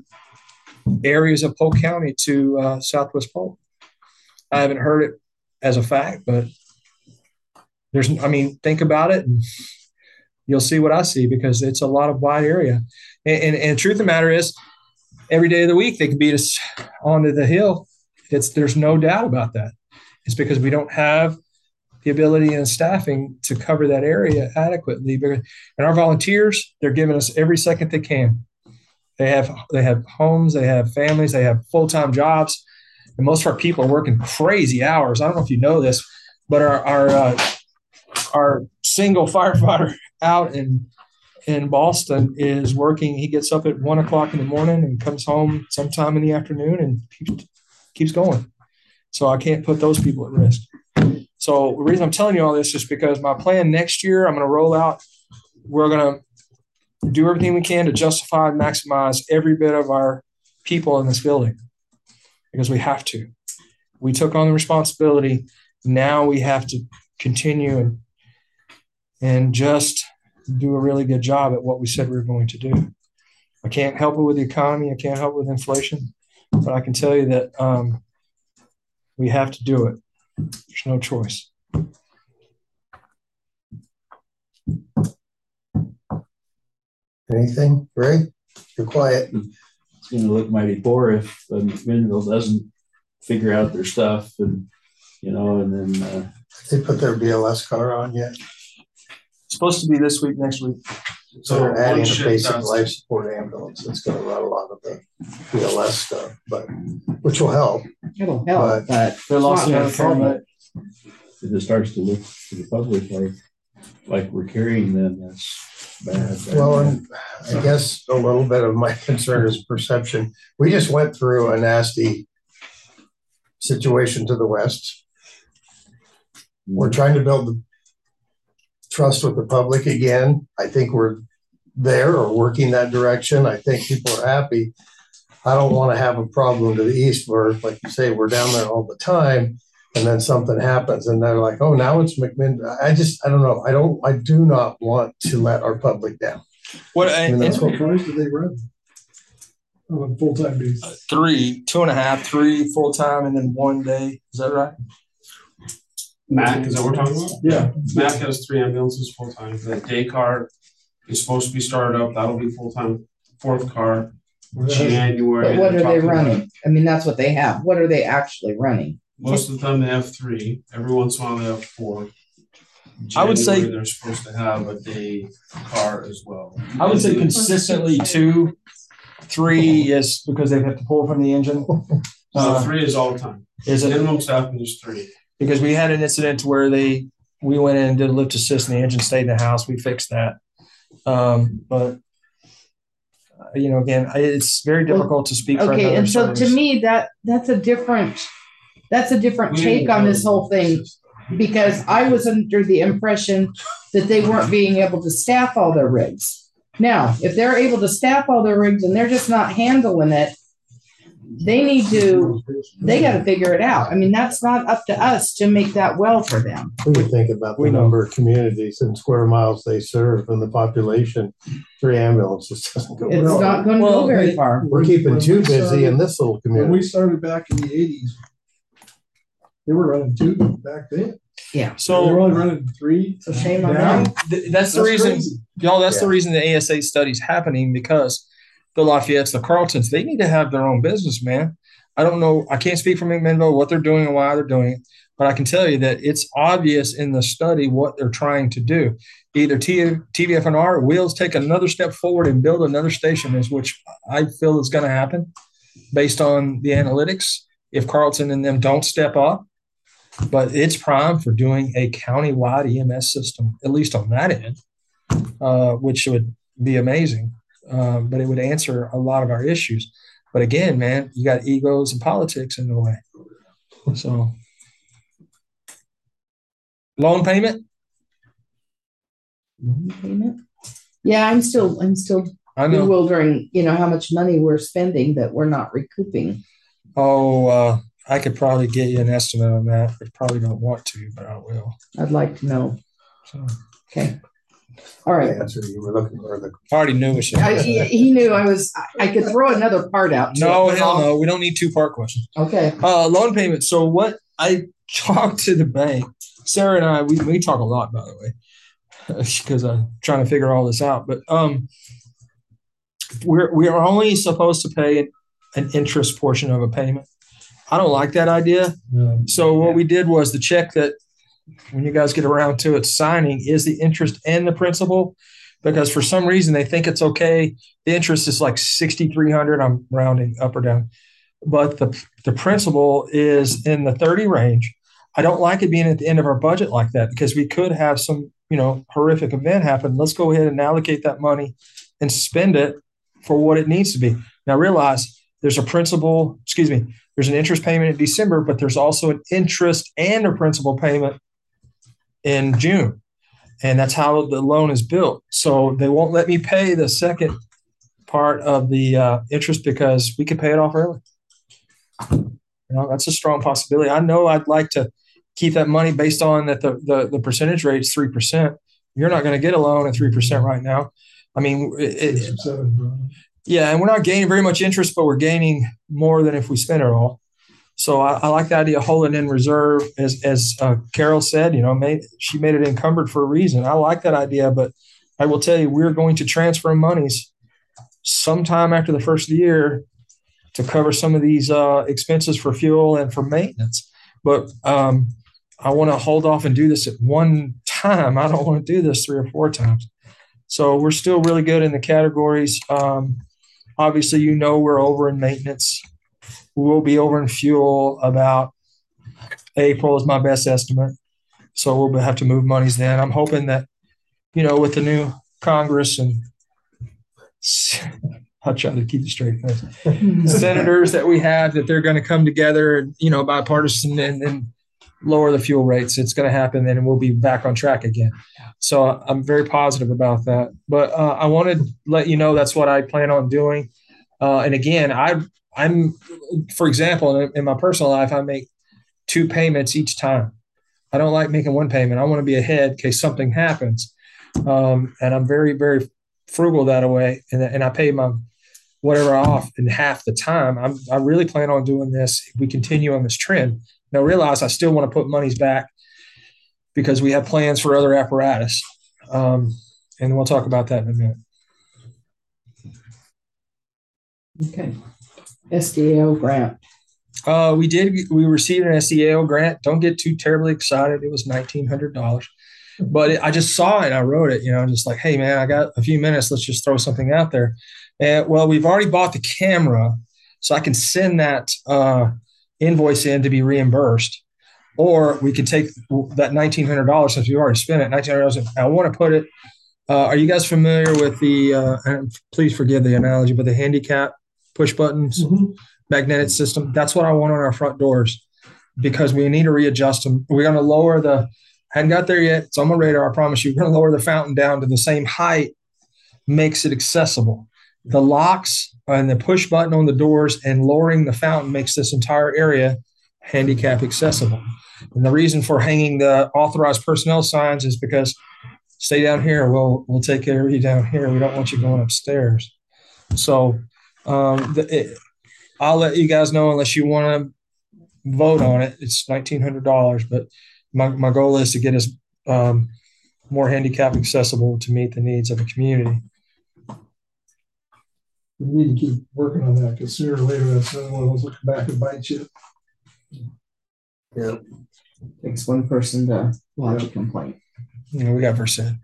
areas of Polk County to uh, Southwest Polk. I haven't heard it as a fact, but there's, I mean, think about it and you'll see what I see because it's a lot of wide area. And, and, and the truth of the matter is every day of the week, they can beat us onto the hill. It's, there's no doubt about that. It's because we don't have the ability and staffing to cover that area adequately. And our volunteers, they're giving us every second they can. They have they have homes, they have families, they have full-time jobs, and most of our people are working crazy hours. I don't know if you know this, but our our uh, our single firefighter out in in Boston is working. He gets up at one o'clock in the morning and comes home sometime in the afternoon and keeps keeps going. So I can't put those people at risk. So the reason I'm telling you all this is because my plan next year, I'm going to roll out, we're going to do everything we can to justify and maximize every bit of our people in this building because we have to. We took on the responsibility. Now we have to continue and, and just do a really good job at what we said we were going to do. I can't help it with the economy. I can't help it with inflation, but I can tell you that um, we have to do it. There's no choice. Anything, Greg? You're quiet. It's going to look mighty poor if uh, McMinnville doesn't figure out their stuff, and you know, and then uh, they put their B L S car on yet. It's supposed to be this week, next week. So they're adding a basic life support ambulance. It's going to run a lot of the B L S stuff, but which will help. It'll help, but they lost their paramedic. If it starts to look to the public like like we're carrying them, that's bad. Well, and I guess a little bit of my concern is perception. We just went through a nasty situation to the west. We're trying to build the trust with the public again. I think we're there or working that direction. I think people are happy. I don't want to have a problem to the east where, like you say, we're down there all the time, and then something happens and they're like, oh, now it's McMinnville. I just, I don't know. I don't, I do not want to let our public down. What I mean, and, that's That's what price do they run on a full-time basis? three, two and a half, three full time, and then one day. Is that right? Mac, is that what we're talking about? Yeah. Mac has three ambulances full-time. The day car is supposed to be started up. That'll be full-time. Fourth car, January. But what are They're they talking running? about- I mean, that's what they have. What are they actually running? Most of the time they have three. Every once in a while they have four. I would say- January, they're supposed to have a day car as well. I would say consistently two, three is because they have to pull from the engine. So Uh, three is all the time. is it Minimum staffing is three. because we had an incident where they we went in and did a lift assist and the engine stayed in the house. We fixed that. Um, but uh, you know, again, I- it's very difficult to speak for Okay, another and so to service. me, that, that's a different, that's a different We take didn't on know. this whole thing. Because I was under the impression that they weren't being able to staff all their rigs. Now, if they're able to staff all their rigs and they're just not handling it, they need to, they gotta figure it out. I mean, that's not up to us to make that well for them. When you think about We the know. number of communities and square miles they serve and the population, three ambulances doesn't go It's well. not gonna Well, go very far. We're keeping When too we busy started- in this little When we community. started back in the eighties, they were running two back then. Yeah. They were So only running three. So shame on now. them. th- that's the That's reason, crazy. y'all. That's the Yeah. reason the A S A study's happening because the Lafayette's, the Carltons, they need to have their own business, man. I don't know. I can't speak for McMinnville, what they're doing and why they're doing it, but I can tell you that it's obvious in the study what they're trying to do. Either T- TVFNR or Wheels take another step forward and build another station, is which I feel is going to happen based on the analytics. If Carlton and them don't step up, but it's prime for doing a countywide E M S system, at least on that end, uh, which would be amazing. Uh, but it would answer a lot of our issues. But again, man, you got egos and politics in the way. So, loan payment. Payment? Yeah, I'm still, I'm still I know. bewildering, you know, how much money we're spending that we're not recouping. Oh, uh, I could probably get you an estimate on that. I probably don't want to, but I will. I'd like to know. So, Okay. All The right. answer you were looking for the I already knew it. I, he, he knew I was, I could throw another part out. to No, it. hell no. We don't need two part questions. Okay. Uh, loan payment. So what I talked to the bank, Sarah and I, we, we talk a lot, by the way, because I'm trying to figure all this out. But um, we're we are only supposed to pay an, an interest portion of a payment. I don't like that idea. So what we did was the check that when you guys get around to it signing is the interest and the principal, because for some reason they think it's okay. The interest is like sixty-three hundred. I'm rounding up or down, but the the principal is in the thirty range. I don't like it being at the end of our budget like that because we could have some, you know, horrific event happen. Let's go ahead and allocate that money and spend it for what it needs to be. Now realize there's a principal, excuse me, there's an interest payment in December, but there's also an interest and a principal payment in June. And that's how the loan is built. So they won't let me pay the second part of the uh, interest because we could pay it off early. You know, that's a strong possibility. I know I'd like to keep that money based on that the, the, the percentage rate is three percent. You're not going to get a loan at three percent right now. I mean, it, Six it, or seven, bro. yeah, and we're not gaining very much interest, but we're gaining more than if we spend it all. So I, I like the idea of holding in reserve, as as uh, Carol said. You know, made, she made it encumbered for a reason. I like that idea, but I will tell you, we're going to transfer monies sometime after the first of the year to cover some of these uh, expenses for fuel and for maintenance. But um, I want to hold off and do this at one time. I don't want to do this three or four times. So we're still really good in the categories. Um, obviously, you know, we're over in maintenance. We'll be over in fuel about April is my best estimate. So we'll have to move monies then. I'm hoping that, you know, with the new Congress and I'll try to keep it straight. Senators that we have, that they're going to come together, you know, bipartisan and, and lower the fuel rates. It's going to happen, and we'll be back on track again. So I'm very positive about that. But uh, I wanted to let you know that's what I plan on doing. Uh, and again, I, I'm, for example, in, in my personal life, I make two payments each time. I don't like making one payment. I want to be ahead in case something happens. Um, and I'm very, very frugal that way. And, and I pay my whatever off in half the time. I'm, I really plan on doing this if we continue on this trend. Now, realize I still want to put monies back because we have plans for other apparatus. Um, and we'll talk about that in a minute. Okay. S D A O grant. Uh, we did, we received an S D A O grant. Don't get too terribly excited. It was nineteen hundred dollars. But it, I just saw it and I wrote it, you know, just like, hey, man, I got a few minutes. Let's just throw something out there. And well, we've already bought the camera, so I can send that uh, invoice in to be reimbursed. Or we could take that nineteen hundred dollars since we already spent it, nineteen hundred dollars. I want to put it, uh, are you guys familiar with the, uh, and please forgive the analogy, but the handicap push buttons, mm-hmm. magnetic system? That's what I want on our front doors because we need to readjust them. We're going to lower the, hadn't got there yet. It's on my radar. I promise you. We're going to lower the fountain down to the same height, makes it accessible. The locks and the push button on the doors and lowering the fountain makes this entire area handicap accessible. And the reason for hanging the authorized personnel signs is because stay down here. We'll, we'll take care of you down here. We don't want you going upstairs. So um, the, it, I'll let you guys know unless you want to vote on it. It's nineteen hundred dollars, but my, my goal is to get us um, more handicap accessible to meet the needs of the community. We need to keep working on that because sooner or later that's another one of those looking back and bite you. Yeah. Takes one person to lodge a complaint. Yeah, we got percent.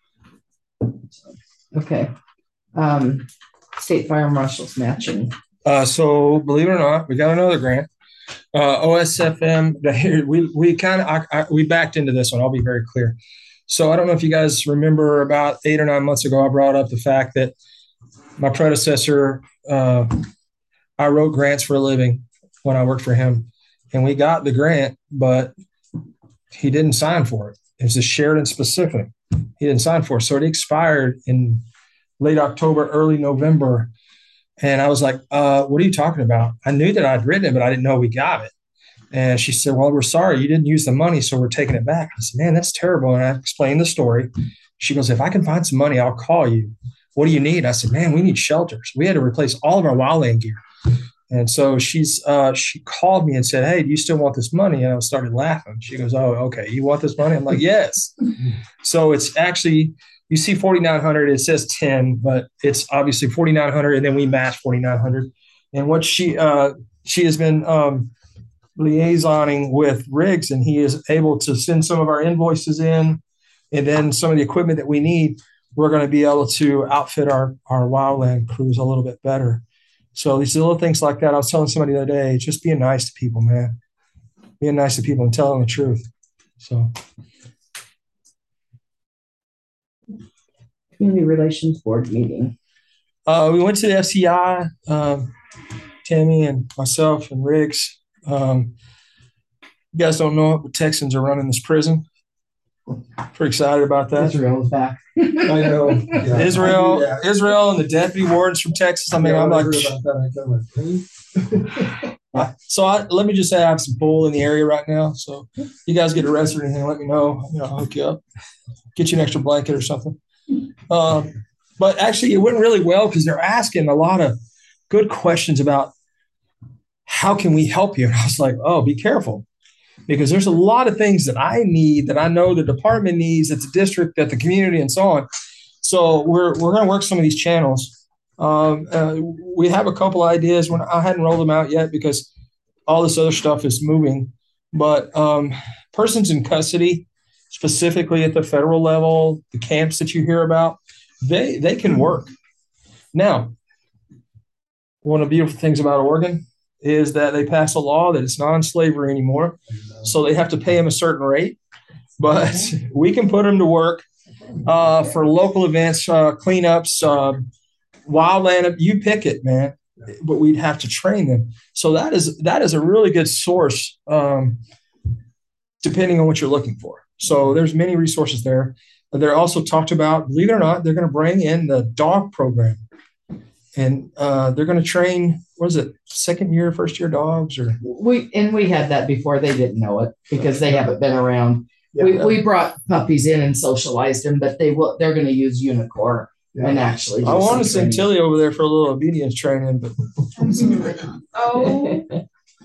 Okay. Um, State Fire Marshal's matching. Uh, so believe it or not, we got another grant. Uh, O S F M, we we kind of we backed into this one. I'll be very clear. So I don't know if you guys remember about eight or nine months ago, I brought up the fact that my predecessor, uh, I wrote grants for a living when I worked for him, and we got the grant, but he didn't sign for it. It's a Sheridan specific. He didn't sign for it, so it expired in late October, early November. And I was like, uh, what are you talking about? I knew that I'd written it, but I didn't know we got it. And she said, well, we're sorry. You didn't use the money, so we're taking it back. I said, man, that's terrible. And I explained the story. She goes, if I can find some money, I'll call you. What do you need? I said, man, we need shelters. We had to replace all of our wildland gear. And so she's uh, she called me and said, hey, do you still want this money? And I started laughing. She goes, oh, okay. You want this money? I'm like, yes. So it's actually, you see forty-nine hundred, it says ten, but it's obviously forty-nine hundred, and then we match forty-nine hundred. And what she uh, she has been um, liaisoning with Riggs, and he is able to send some of our invoices in, and then some of the equipment that we need, we're going to be able to outfit our, our wildland crews a little bit better. So these little things like that, I was telling somebody the other day, just being nice to people, man. Being nice to people and telling the truth. So. Community Relations Board meeting. Uh, we went to the F C I, um, Tammy and myself and Riggs. Um, you guys don't know it, but Texans are running this prison. Pretty excited about that. Israel's back. I know. Yeah, Israel, I Israel, and the deputy wardens from Texas. I mean, yeah, I'm like, so I, let me just say I have some pull in the area right now. So you guys get arrested or anything, let me know. You know, I'll hook you up, get you an extra blanket or something. Um, but actually, it went really well because they're asking a lot of good questions about how can we help you. And I was like, oh, be careful. Because there's a lot of things that I need that I know the department needs, that the district, that the community, and so on. So we're we're going to work some of these channels. Um, uh, we have a couple ideas. When I hadn't rolled them out yet because all this other stuff is moving. But um, persons in custody, specifically at the federal level, the camps that you hear about, they they can work. Now, one of the beautiful things about Oregon is that they pass a law that it's non-slavery anymore. So they have to pay them a certain rate, but we can put them to work uh, for local events, uh, cleanups, uh, wildland. You pick it, man, but we'd have to train them. So that is, that is a really good source um, depending on what you're looking for. So there's many resources there. They're also talked about, believe it or not, they're going to bring in the dog program. And uh, they're going to train, what is it, second year, first year dogs? Or We and we had that before. They didn't know it because they haven't been around. Yeah. We we brought puppies in and socialized them, but they will they're going to use Unicor Yeah. and actually. Do I want to some send training. Tilly over there for a little obedience training, but Oh,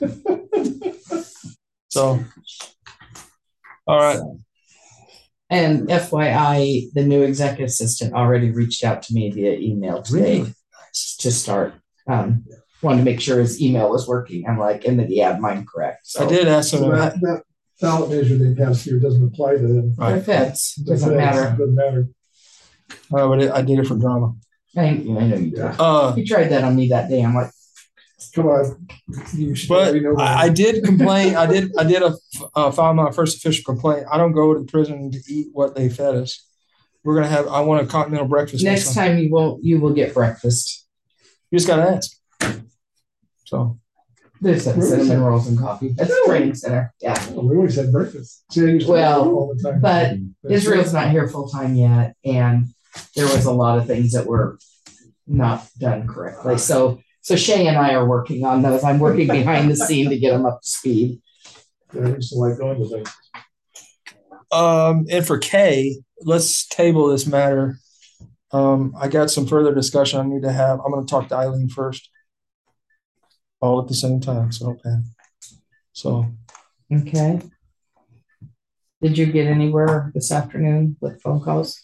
so, all right. And F Y I, the new executive assistant already reached out to me via email today to start. Um, wanted to make sure his email was working. I'm like, and that he had mine correct. So I did ask So them. that, that ballot measure they passed here doesn't apply to them. The feds doesn't It matter. Doesn't matter. Uh, but it, I did it for drama. I, I know you did. Uh, He tried that on me that day. I'm like, Come on. You should but already know that. I, I did complain. I did. I did a uh, file my first official complaint. I don't go to the prison to eat what they fed us. We're gonna have. I want a continental breakfast. next time you won't, you will get breakfast. You just gotta ask. So There's some cinnamon rolls and coffee. That's the training center. Yeah. Oh, we always had breakfast. See, I used to Well, go all the time. But Israel's not here full time yet, and there was a lot of things that were not done correctly. So, so Shay and I are working on those. I'm working behind the scene to get them up to speed. Yeah, I used to like going to things. Um, and for K, let's table this matter. Um, I got some further discussion I need to have. I'm going to talk to Eileen first, all at the same time. So, okay. So, Okay. Did you get anywhere this afternoon with phone calls?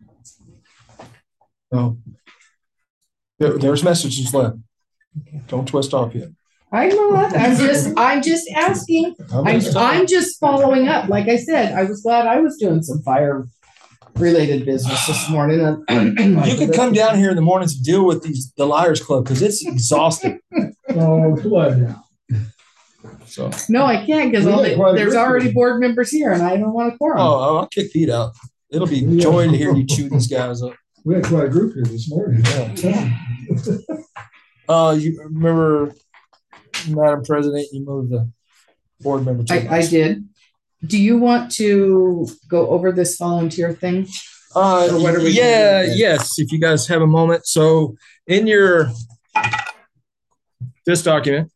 no, there, there's messages left. Okay. Don't twist off yet. I'm not. I'm just. I'm just asking. I'm. I'm just following up. Like I said, I was glad I was doing some fire related business this morning. You could come down here in the mornings and deal with these the Liars Club because it's exhausting. Oh, come on now. So, No, I can't because We all got the, quite a there's group already here. board members here, and I don't want to quorum. oh, I'll kick Pete out. It'll be Yeah. joy to hear you chew these guys up. We had quite a group here this morning. Yeah. Uh, you remember, Madam President, you moved the board member. to I, I did. Do you want to go over this volunteer thing? Uh, Or what are we yeah, gonna do? yes, if you guys have a moment. So in your, this document,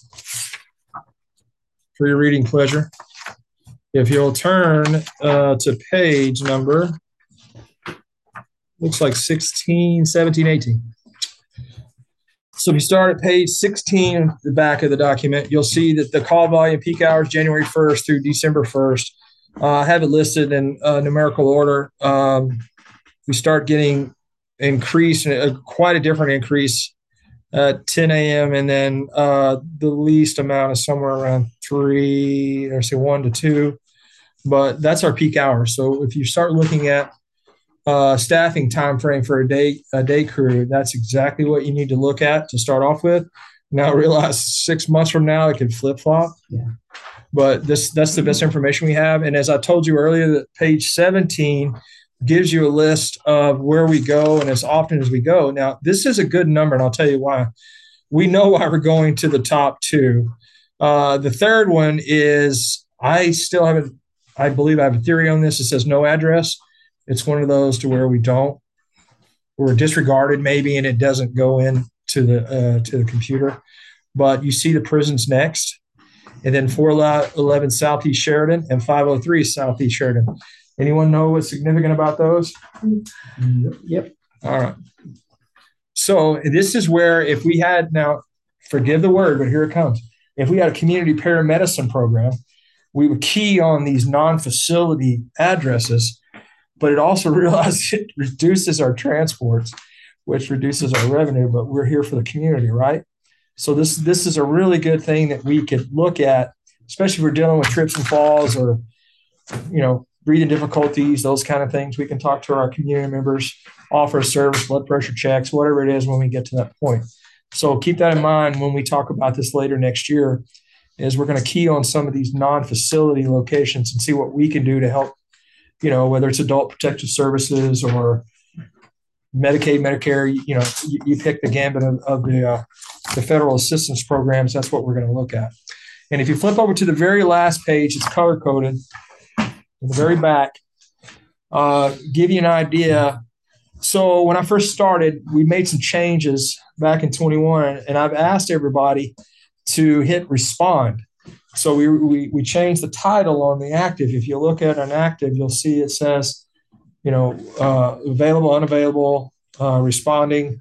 for your reading pleasure, if you'll turn uh, to page number, looks like sixteen, seventeen, eighteen. So if you start at page sixteen, the back of the document, you'll see that the call volume peak hours, January first through December first. Uh, I have it listed in uh, numerical order. Um, we start getting increase, uh, quite a different increase at ten a.m. and then uh, the least amount is somewhere around three, or say one to two. But that's our peak hours. So if you start looking at uh, staffing time frame for a day a day crew, that's exactly what you need to look at to start off with. Now realize six months from now it could flip flop. Yeah. But this that's the best information we have. And as I told you earlier, that page seventeen gives you a list of where we go and as often as we go. Now, this is a good number, and I'll tell you why. We know why we're going to the top two. Uh, the third one is, I still haven't, I believe I have a theory on this. It says no address. It's one of those to where we don't, we're disregarded maybe, and it doesn't go in to the uh, to the computer. But you see the prisons next, and then four eleven Southeast Sheridan and five oh three Southeast Sheridan. Anyone know what's significant about those? Yep. All right. So this is where, if we had, now forgive the word, but here it comes. If we had a community paramedicine program, we would key on these non-facility addresses, but it also realizes it reduces our transports, which reduces our revenue, but we're here for the community, right? So this, this is a really good thing that we could look at, especially if we're dealing with trips and falls or, you know, breathing difficulties, those kind of things. We can talk to our community members, offer a service, blood pressure checks, whatever it is when we get to that point. So keep that in mind when we talk about this later next year, is we're going to key on some of these non-facility locations and see what we can do to help, you know, whether it's adult protective services or Medicaid, Medicare, you know, you, you pick the gambit of, of the, uh, the federal assistance programs. That's what we're going to look at. And if you flip over to the very last page, it's color coded in the very back. Uh, give you an idea. So when I first started, we made some changes back in twenty-one, and I've asked everybody to hit respond. So we, we, we changed the title on the active. If you look at an active, you'll see it says, you know, uh, available, unavailable, uh, responding.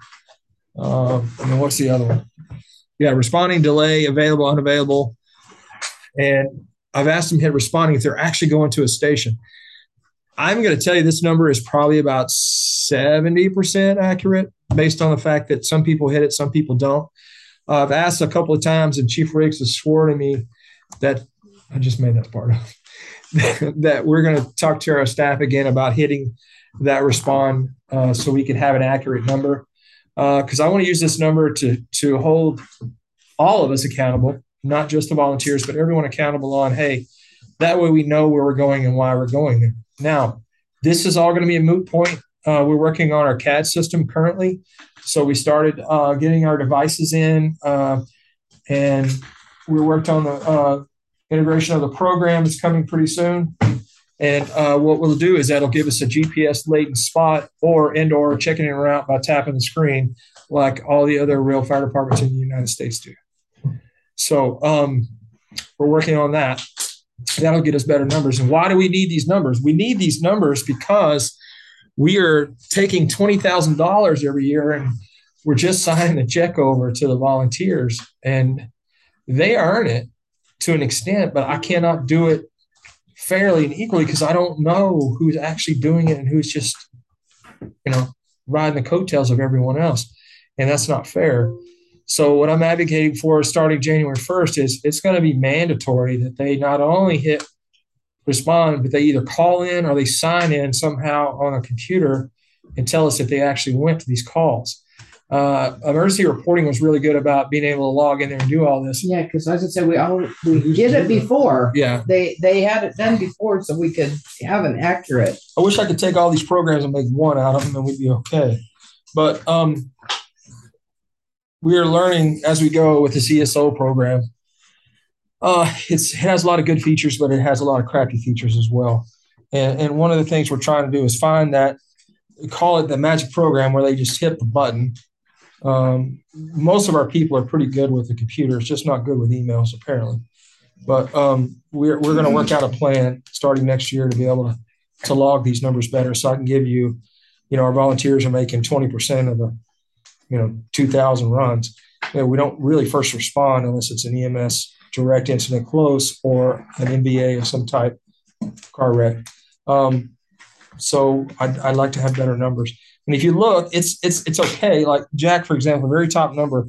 Uh, and then what's the other one? Yeah, responding, delay, available, unavailable. And I've asked them to hit responding if they're actually going to a station. I'm going to tell you this number is probably about seventy percent accurate based on the fact that some people hit it, some people don't. Uh, I've asked a couple of times, and Chief Riggs has sworn to me that I just made that part up, that we're going to talk to our staff again about hitting that respond uh, so we can have an accurate number. Because uh, I want to use this number to, to hold all of us accountable, not just the volunteers, but everyone accountable on, hey, that way we know where we're going and why we're going there. Now, this is all going to be a moot point. Uh, we're working on our C A D system currently. So we started uh, getting our devices in, uh, and we worked on the uh, integration of the program. It's coming pretty soon. And uh, what we'll do is that'll give us a G P S latent spot or and/or checking in route by tapping the screen, like all the other rail fire departments in the United States do. So um, we're working on that. That'll get us better numbers. And why do we need these numbers? We need these numbers because we are taking twenty thousand dollars every year and we're just signing the check over to the volunteers, and they earn it to an extent, but I cannot do it fairly and equally because I don't know who's actually doing it and who's just, you know, riding the coattails of everyone else. And that's not fair. So what I'm advocating for starting January first is it's going to be mandatory that they not only hit respond, but they either call in or they sign in somehow on a computer and tell us if they actually went to these calls. Uh, emergency reporting was really good about being able to log in there and do all this. Yeah, because as I said, we all we did it before. Yeah. They they had it done before, so we could have an accurate. I wish I could take all these programs and make one out of them and we'd be okay. But um, we are learning as we go with this E S O program. Uh, it's, it has a lot of good features, but it has a lot of crappy features as well. And, and one of the things we're trying to do is find that, call it the magic program where they just hit the button. Um, most of our people are pretty good with the computer. It's just not good with emails, apparently. But um, we're, we're going to work out a plan starting next year to be able to, to log these numbers better. So I can give you, you know, our volunteers are making twenty percent of the, you know, two thousand runs. You know, we don't really first respond unless it's an E M S direct incident close or an M B A of some type, car wreck. Um, so I'd, I'd like to have better numbers. And if you look, it's it's it's okay. Like Jack, for example, very top number,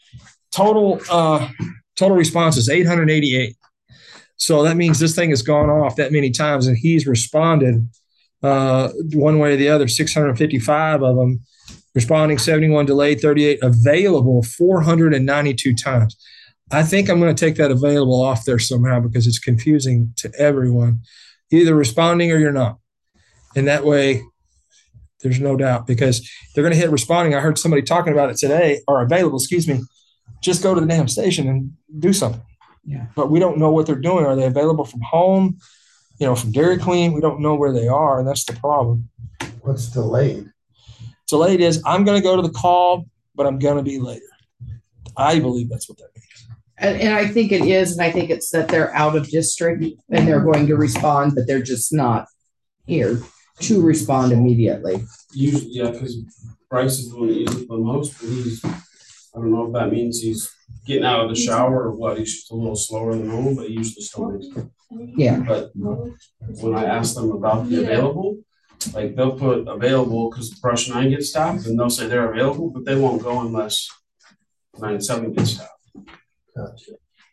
total uh, total response is eight hundred eighty-eight. So that means this thing has gone off that many times, and he's responded uh, one way or the other. six hundred fifty-five of them responding, seventy-one delayed, thirty-eight available, four hundred ninety-two times. I think I'm going to take that available off there somehow because it's confusing to everyone. Either responding or you're not, and that way. There's no doubt because they're going to hit responding. I heard somebody talking about it today, or available, excuse me. Just go to the damn station and do something. Yeah. But we don't know what they're doing. Are they available from home? You know, from Dairy Queen? We don't know where they are, and that's the problem. What's delayed? Delayed is I'm going to go to the call, but I'm going to be later. I believe that's what that means. And, and I think it is, and I think it's that they're out of district and they're going to respond, but they're just not here to respond immediately. Usually, yeah, because Bryce is the one that uses it the most, but he's, I don't know if that means he's getting out of the shower or what. He's just a little slower than normal, but he usually still makes it. Yeah. But when I ask them about the available, like they'll put available because brush nine gets stopped and they'll say they're available, but they won't go unless nine seven gets stopped. Gotcha.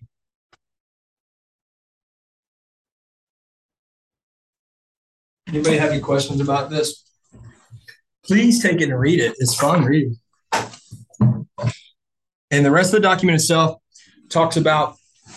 Anybody have any questions about this? Please take it and read it. It's fun reading. And the rest of the document itself talks about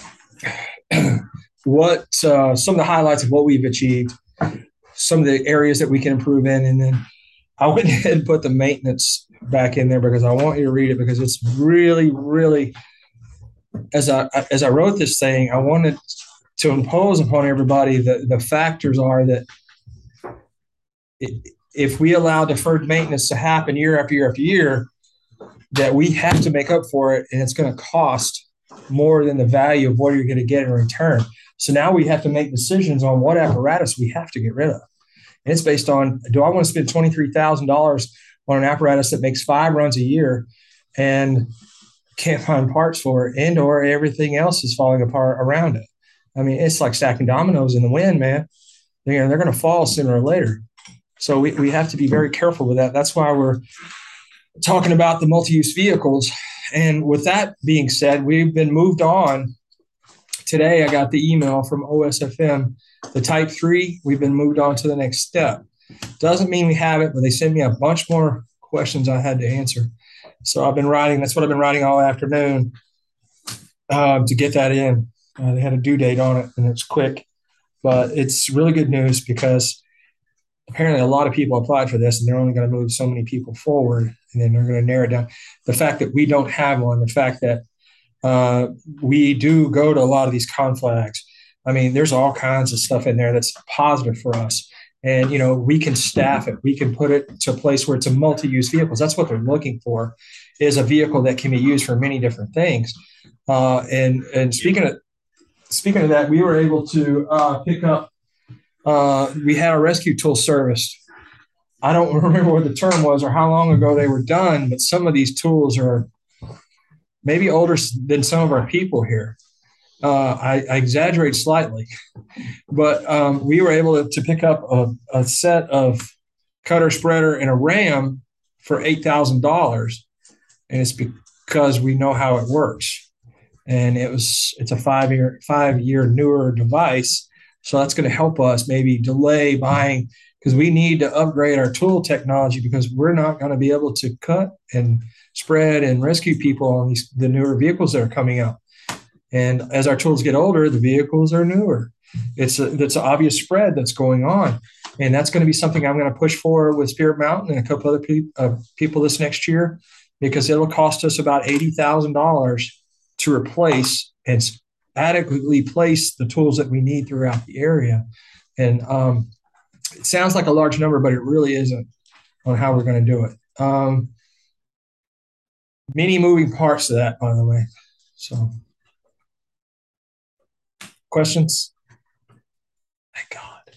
what uh, some of the highlights of what we've achieved, some of the areas that we can improve in. And then I went ahead and put the maintenance back in there because I want you to read it because it's really, really as I as I wrote this thing, I wanted to impose upon everybody that the factors are that if we allow deferred maintenance to happen year after year after year, that we have to make up for it, and it's going to cost more than the value of what you're going to get in return. So now we have to make decisions on what apparatus we have to get rid of. And it's based on, do I want to spend twenty-three thousand dollars on an apparatus that makes five runs a year and can't find parts for it, and or everything else is falling apart around it? I mean, it's like stacking dominoes in the wind, man. They're, they're going to fall sooner or later. So we, we have to be very careful with that. That's why we're talking about the multi-use vehicles. And with that being said, we've been moved on. Today, I got the email from O S F M, the type three, we've been moved on to the next step. Doesn't mean we have it, but they sent me a bunch more questions I had to answer. So I've been writing, that's what I've been writing all afternoon uh, to get that in. Uh, they had a due date on it, and it's quick. But it's really good news because apparently a lot of people applied for this, and they're only going to move so many people forward, and then they're going to narrow it down. The fact that we don't have one, the fact that uh, we do go to a lot of these conflags. I mean, there's all kinds of stuff in there that's positive for us. And, you know, we can staff it. We can put it to a place where it's a multi-use vehicles. That's what they're looking for, is a vehicle that can be used for many different things. Uh, and and speaking of speaking of that, we were able to uh, pick up, uh, we had a rescue tool serviced. I don't remember what the term was or how long ago they were done, but some of these tools are maybe older than some of our people here. Uh, I, I exaggerate slightly, but um, we were able to, to pick up a, a set of cutter, spreader, and a ram for eight thousand dollars, and it's because we know how it works. And it was it's a five year five year newer device, so that's going to help us maybe delay buying, because we need to upgrade our tool technology, because we're not going to be able to cut and spread and rescue people on these the newer vehicles that are coming out. And as our tools get older, the vehicles are newer. It's a, it's an obvious spread that's going on. And that's going to be something I'm going to push for with Spirit Mountain and a couple other pe- uh, people this next year, because it'll cost us about eighty thousand dollars to replace and adequately place the tools that we need throughout the area. And um, it sounds like a large number, but it really isn't on how we're going to do it. Um, many moving parts to that, by the way. So. Questions? Thank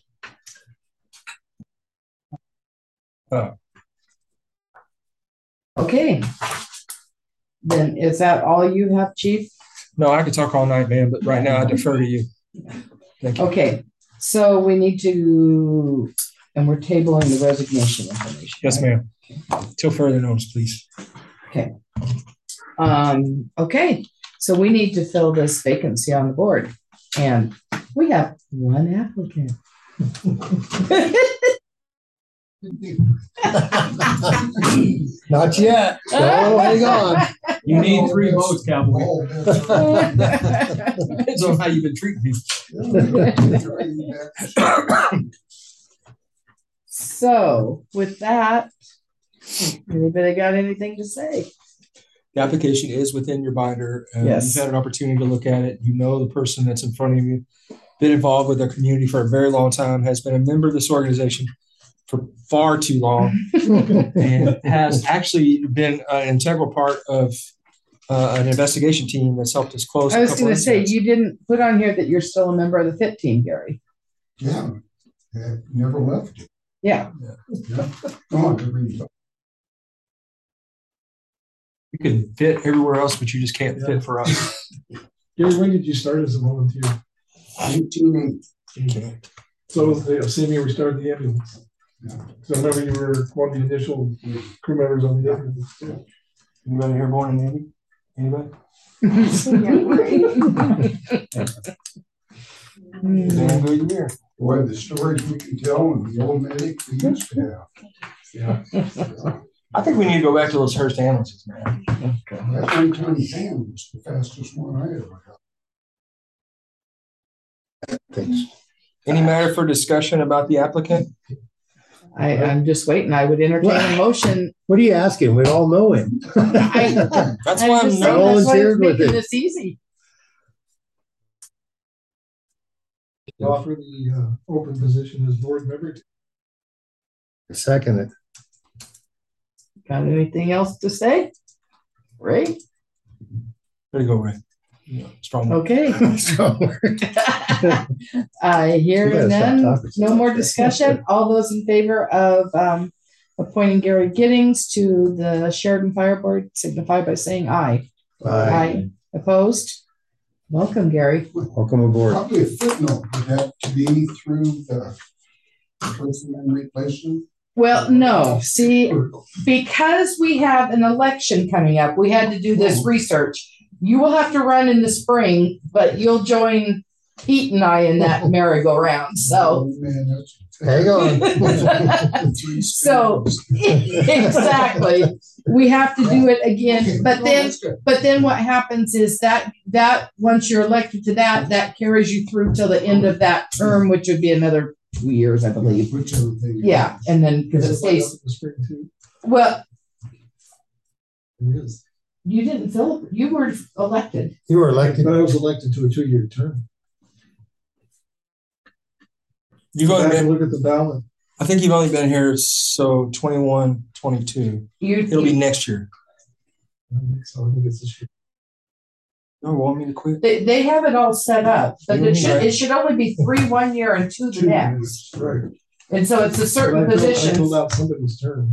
God. Oh. Okay. Then is that all you have, Chief? No, I could talk all night, man, but right now I defer to you. Thank you. Okay. So we need to, and we're tabling the resignation information. Yes, right? ma'am. Till further notice, please. Okay. Um, okay. So we need to fill this vacancy on the board. And we have one applicant. Not yet. Oh, hang on. You need three votes, Cowboy. Depends on how you've been treating people. So with that, anybody got anything to say? The application is within your binder. Uh, Yes. You've had an opportunity to look at it. You know the person that's in front of you, been involved with our community for a very long time, has been a member of this organization for far too long, and has actually been an integral part of uh, an investigation team that's helped us close. I a was couple going to say, incidents. you didn't put on here that you're still a member of the F I T team, Gary. Yeah, I never left. Yeah. Yeah. Gone to read. You can fit everywhere else, but you just can't fit for us. Gary, when did you start as a volunteer? nineteen Okay. So the same year we started the ambulance. Yeah. So I remember you were one of the initial crew members on the ambulance. Yeah. Anybody here born in Navy? Anybody? Damn good year. Boy, the stories we can tell and the old medic we used to have. Yeah. I think we need to go back to those Hearst ambulances, man. That nineteen ten was the fastest one I ever got. Thanks. Any matter for discussion about the applicant? I, I'm just waiting. I would entertain a motion. What are you asking? We all know him. I, That's I'm why I'm just saying, not that's why it's volunteered with making it. this easy. offer the uh, open position as board member. Second it. Got anything else to say? Ray? There you go, Ray. Yeah, strong. Okay. I hear You gotta stop none, talking so no much. more discussion. All those in favor of um, appointing Gary Giddings to the Sheridan Fire Board signify by saying aye. Aye. Opposed? Welcome, Gary. Welcome aboard. Probably a footnote would have to be through the person and replacement. Well, no, see, because we have an election coming up, we had to do this research. You will have to run in the spring, but you'll join Pete and I in that merry-go-round, so. Oh, man, that's- Hang on. Three So, spins. exactly, we have to do it Okay, again, but no, then, that's good. but then what happens is that, that, once you're elected to that, that carries you through till the end of that term, which would be another two years, I believe. Whichever thing. Yeah, and then, because it Is it like up stays, in the spring too? well, It is. you didn't fill, you were elected. You were elected. But I was elected to a two-year term. You've only Back and been, look at the ballot. I think you've only been here so twenty-one, twenty-two. You, It'll be next year. I think so. I think it's this year. No, want me to quit? They, they have it all set up, but it should, Right. it should only be three one year and two the Two next. years, Right. And so it's a But certain I filled- I position. filled out somebody's term.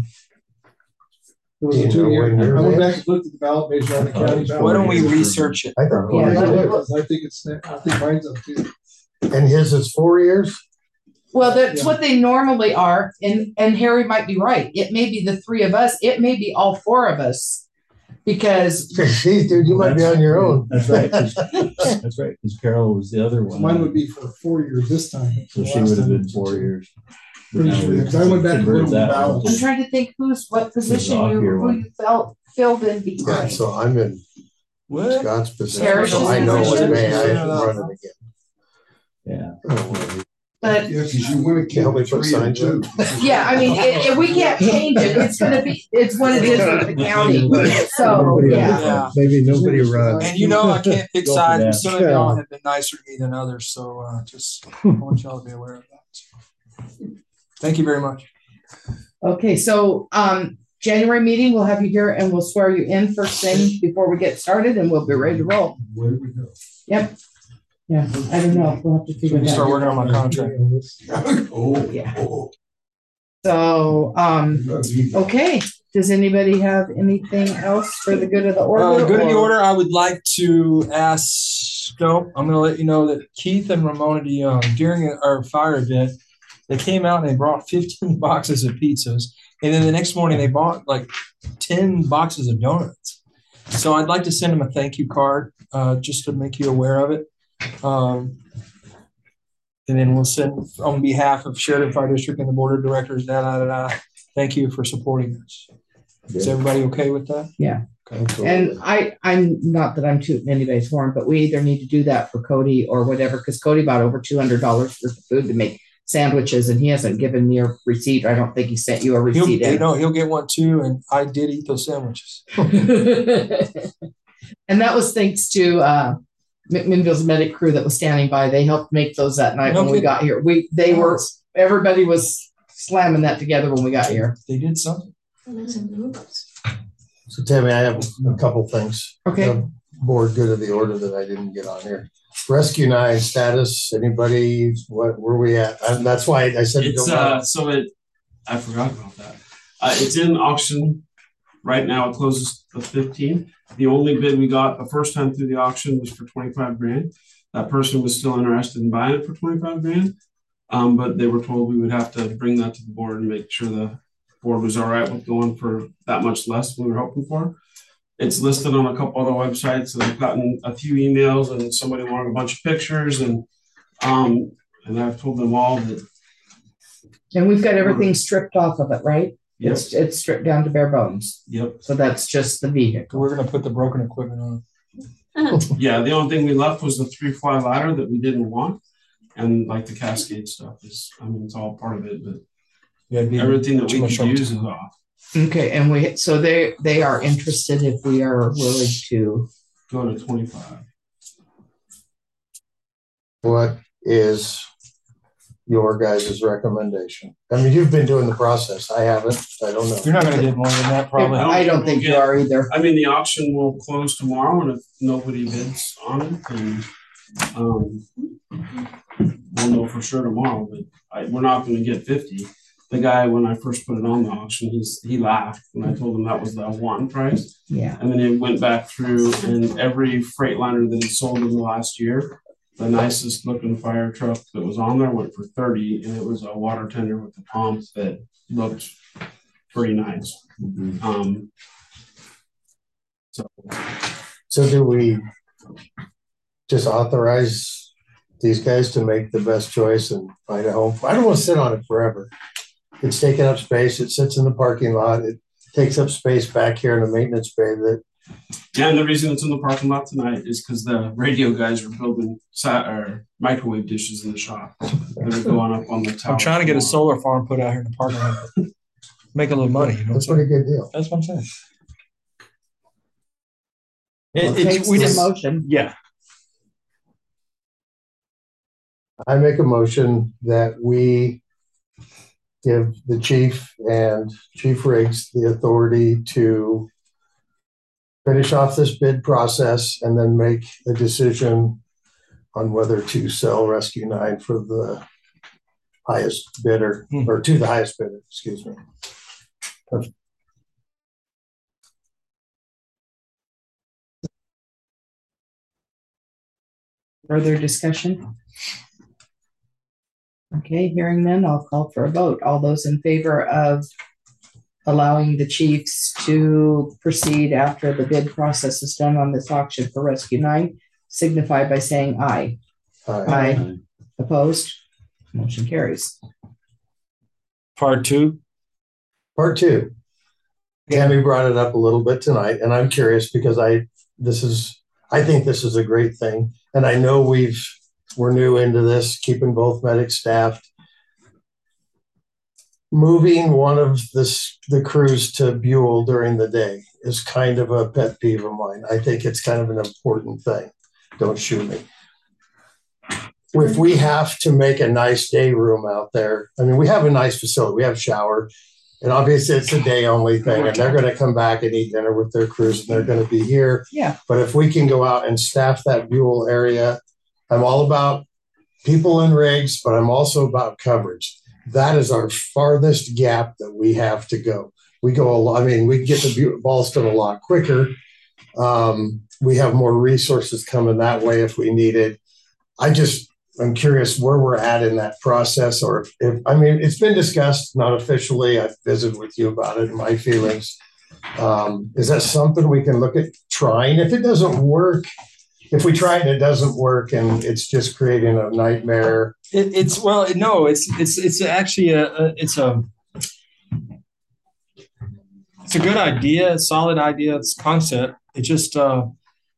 It was Do a you know two-year. when yours I went is? back and looked at the ballot measure on the county ballot. Why don't we research it? I thought. Yeah, let me It look. is. I think it's, I think mine's up too. And his is four years? Well, that's Yeah. what they normally are, and, and Harry might be right. It may be the three of us, it may be all four of us. Because, Geez, dude, you might be on your own. That's right. 'cause- That's right, because Carol was the other one. Mine would be for four years this time. So The she last would have time been it was four two. years. Pretty Now sure, we've because I went back and converted looked at the that ballot. one. I'm trying to think who's, what position off you, year who one. you felt, filled in Yeah, behind. so I'm in What? Scott's position, Eric's so I know position? in May I have to run it Yeah. again. But, Yeah, because you want to keep Help me it put three and signs two. up. yeah, I mean, it, it- we can't change it. It's gonna be, it's what it is with the county. So, yeah. Yeah. Maybe nobody runs. And you know I can't pick Go for sides, but that. some of y'all have been nicer to me than others, so uh, just I want y'all to be aware of that. So, thank you very much. Okay, so, um, January meeting, we'll have you here and we'll swear you in first thing before we get started and we'll be ready to roll. Where do we go? Yep. Yeah, I don't know. We'll have to figure We that start out. working on my contract. Oh, Yeah. oh. So, um, okay, does anybody have anything else for the good of the order? Uh, good of the or- order, I would like to ask, no, I'm gonna let you know that Keith and Ramona DeYoung, during our fire event, they came out and they brought fifteen boxes of pizzas. And then the next morning they bought like ten boxes of donuts. So I'd like to send them a thank you card, uh, just to make you aware of it. Um, and then we'll send on behalf of Sheridan Fire District and the Board of Directors, da, da, da, da. Thank you for supporting us. Is everybody okay with that? Yeah. And I, I'm, not that I'm tooting anybody's horn, but we either need to do that for Cody or whatever, because Cody bought over two hundred dollars worth of food to make sandwiches and he hasn't given me a receipt. I don't think he sent you a He'll, receipt. you in. know, he'll get one too, and I did eat those sandwiches. And that was thanks to, uh, McMinnville's medic crew that was standing by. They helped make those that night No when we kidding. got here. We, they were, everybody was slamming that together when we got here. They did something. So Tammy, I have a couple things. Okay. The Board good of the order that I didn't get on here. Rescue nine status, anybody, what, where we at? And that's why I said. It's, don't uh, so it, I forgot about that. Uh, it's in auction right now. It closes the fifteenth. The only bid we got the first time through the auction was for twenty-five grand. That person was still interested in buying it for twenty-five grand. Um, but they were told we would have to bring that to the board and make sure the board was all right with going for that much less than we were hoping for. It's listed on a couple other websites, and I've gotten a few emails, and somebody wanted a bunch of pictures, and um, and I've told them all that. And we've got everything stripped off of it, right? Yep. It's, it's stripped down to bare bones. Yep. So that's just the vehicle. We're gonna put the broken equipment on. Yeah, the only thing we left was the three fly ladder that we didn't want, and like the Cascade stuff is, I mean, it's all part of it, but Yeah, it'd be everything that too we much could trouble. use is off. Okay, and we, so they, they are interested if we are willing to. Go to twenty-five. What is your guys' recommendation. I mean, you've been doing the process. I haven't. I don't know. You're not going to get more than that, probably. I don't think you are either. I mean, the auction will close tomorrow, and if nobody bids on it, then um, we'll know for sure tomorrow. But I, we're not going to get fifty. The guy, when I first put it on the auction, he's he laughed when I told him that was the one price. Yeah. And then it went back through, and every Freightliner that he sold in the last year, the nicest looking fire truck that was on there went for thirty, and it was a water tender with the pump that looked pretty nice. Mhm. Um, so So do we just authorize these guys to make the best choice and find a home? I don't want to sit on it forever. It's taking up space. It sits in the parking lot. It takes up space back here in the maintenance bay. That yeah, and the reason it's in the parking lot tonight is because the radio guys are building sat or microwave dishes in the shop. They're going up on the tower. I'm trying to get a solar farm put out here in the parking lot. Make a little money. You know that's a what I'm pretty saying? good deal. That's what I'm saying. Well, It, it it, takes we the just, motion. yeah. I make a motion that we give the chief and Chief Riggs the authority to finish off this bid process and then make a decision on whether to sell Rescue nine for the highest bidder, Hmm. or to the highest bidder, excuse me. Further discussion? Okay, hearing none, I'll call for a vote. All those in favor of allowing the chiefs to proceed after the bid process is done on this auction for Rescue nine, signify by saying aye. Uh, Aye. Opposed? Motion carries. Part two. Part two. Tammy brought it up a little bit tonight, and I'm curious because I this is I think this is a great thing, and I know we've we're new into this, keeping both medics staffed. Moving one of this the crews to Buell during the day is kind of a pet peeve of mine. I think it's kind of an important thing. Don't shoot me. If we have to make a nice day room out there, I mean, we have a nice facility. We have a shower. And obviously it's a day only thing, and they're going to come back and eat dinner with their crews, and they're going to be here. Yeah. But if we can go out and staff that Buell area, I'm all about people and rigs, but I'm also about coverage. That is our farthest gap that we have to go. We go a lot. I mean, we get the Ballston a lot quicker. Um, we have more resources coming that way if we need it. I just, I'm curious where we're at in that process, or if, if I mean, it's been discussed, not officially. I've visited with you about it and my feelings. Um, is that something we can look at trying? If it doesn't work, if we try it and it doesn't work and it's just creating a nightmare. It, it's well, no, it's it's it's actually a, a it's a it's a good idea, a solid idea, it's concept. It just uh,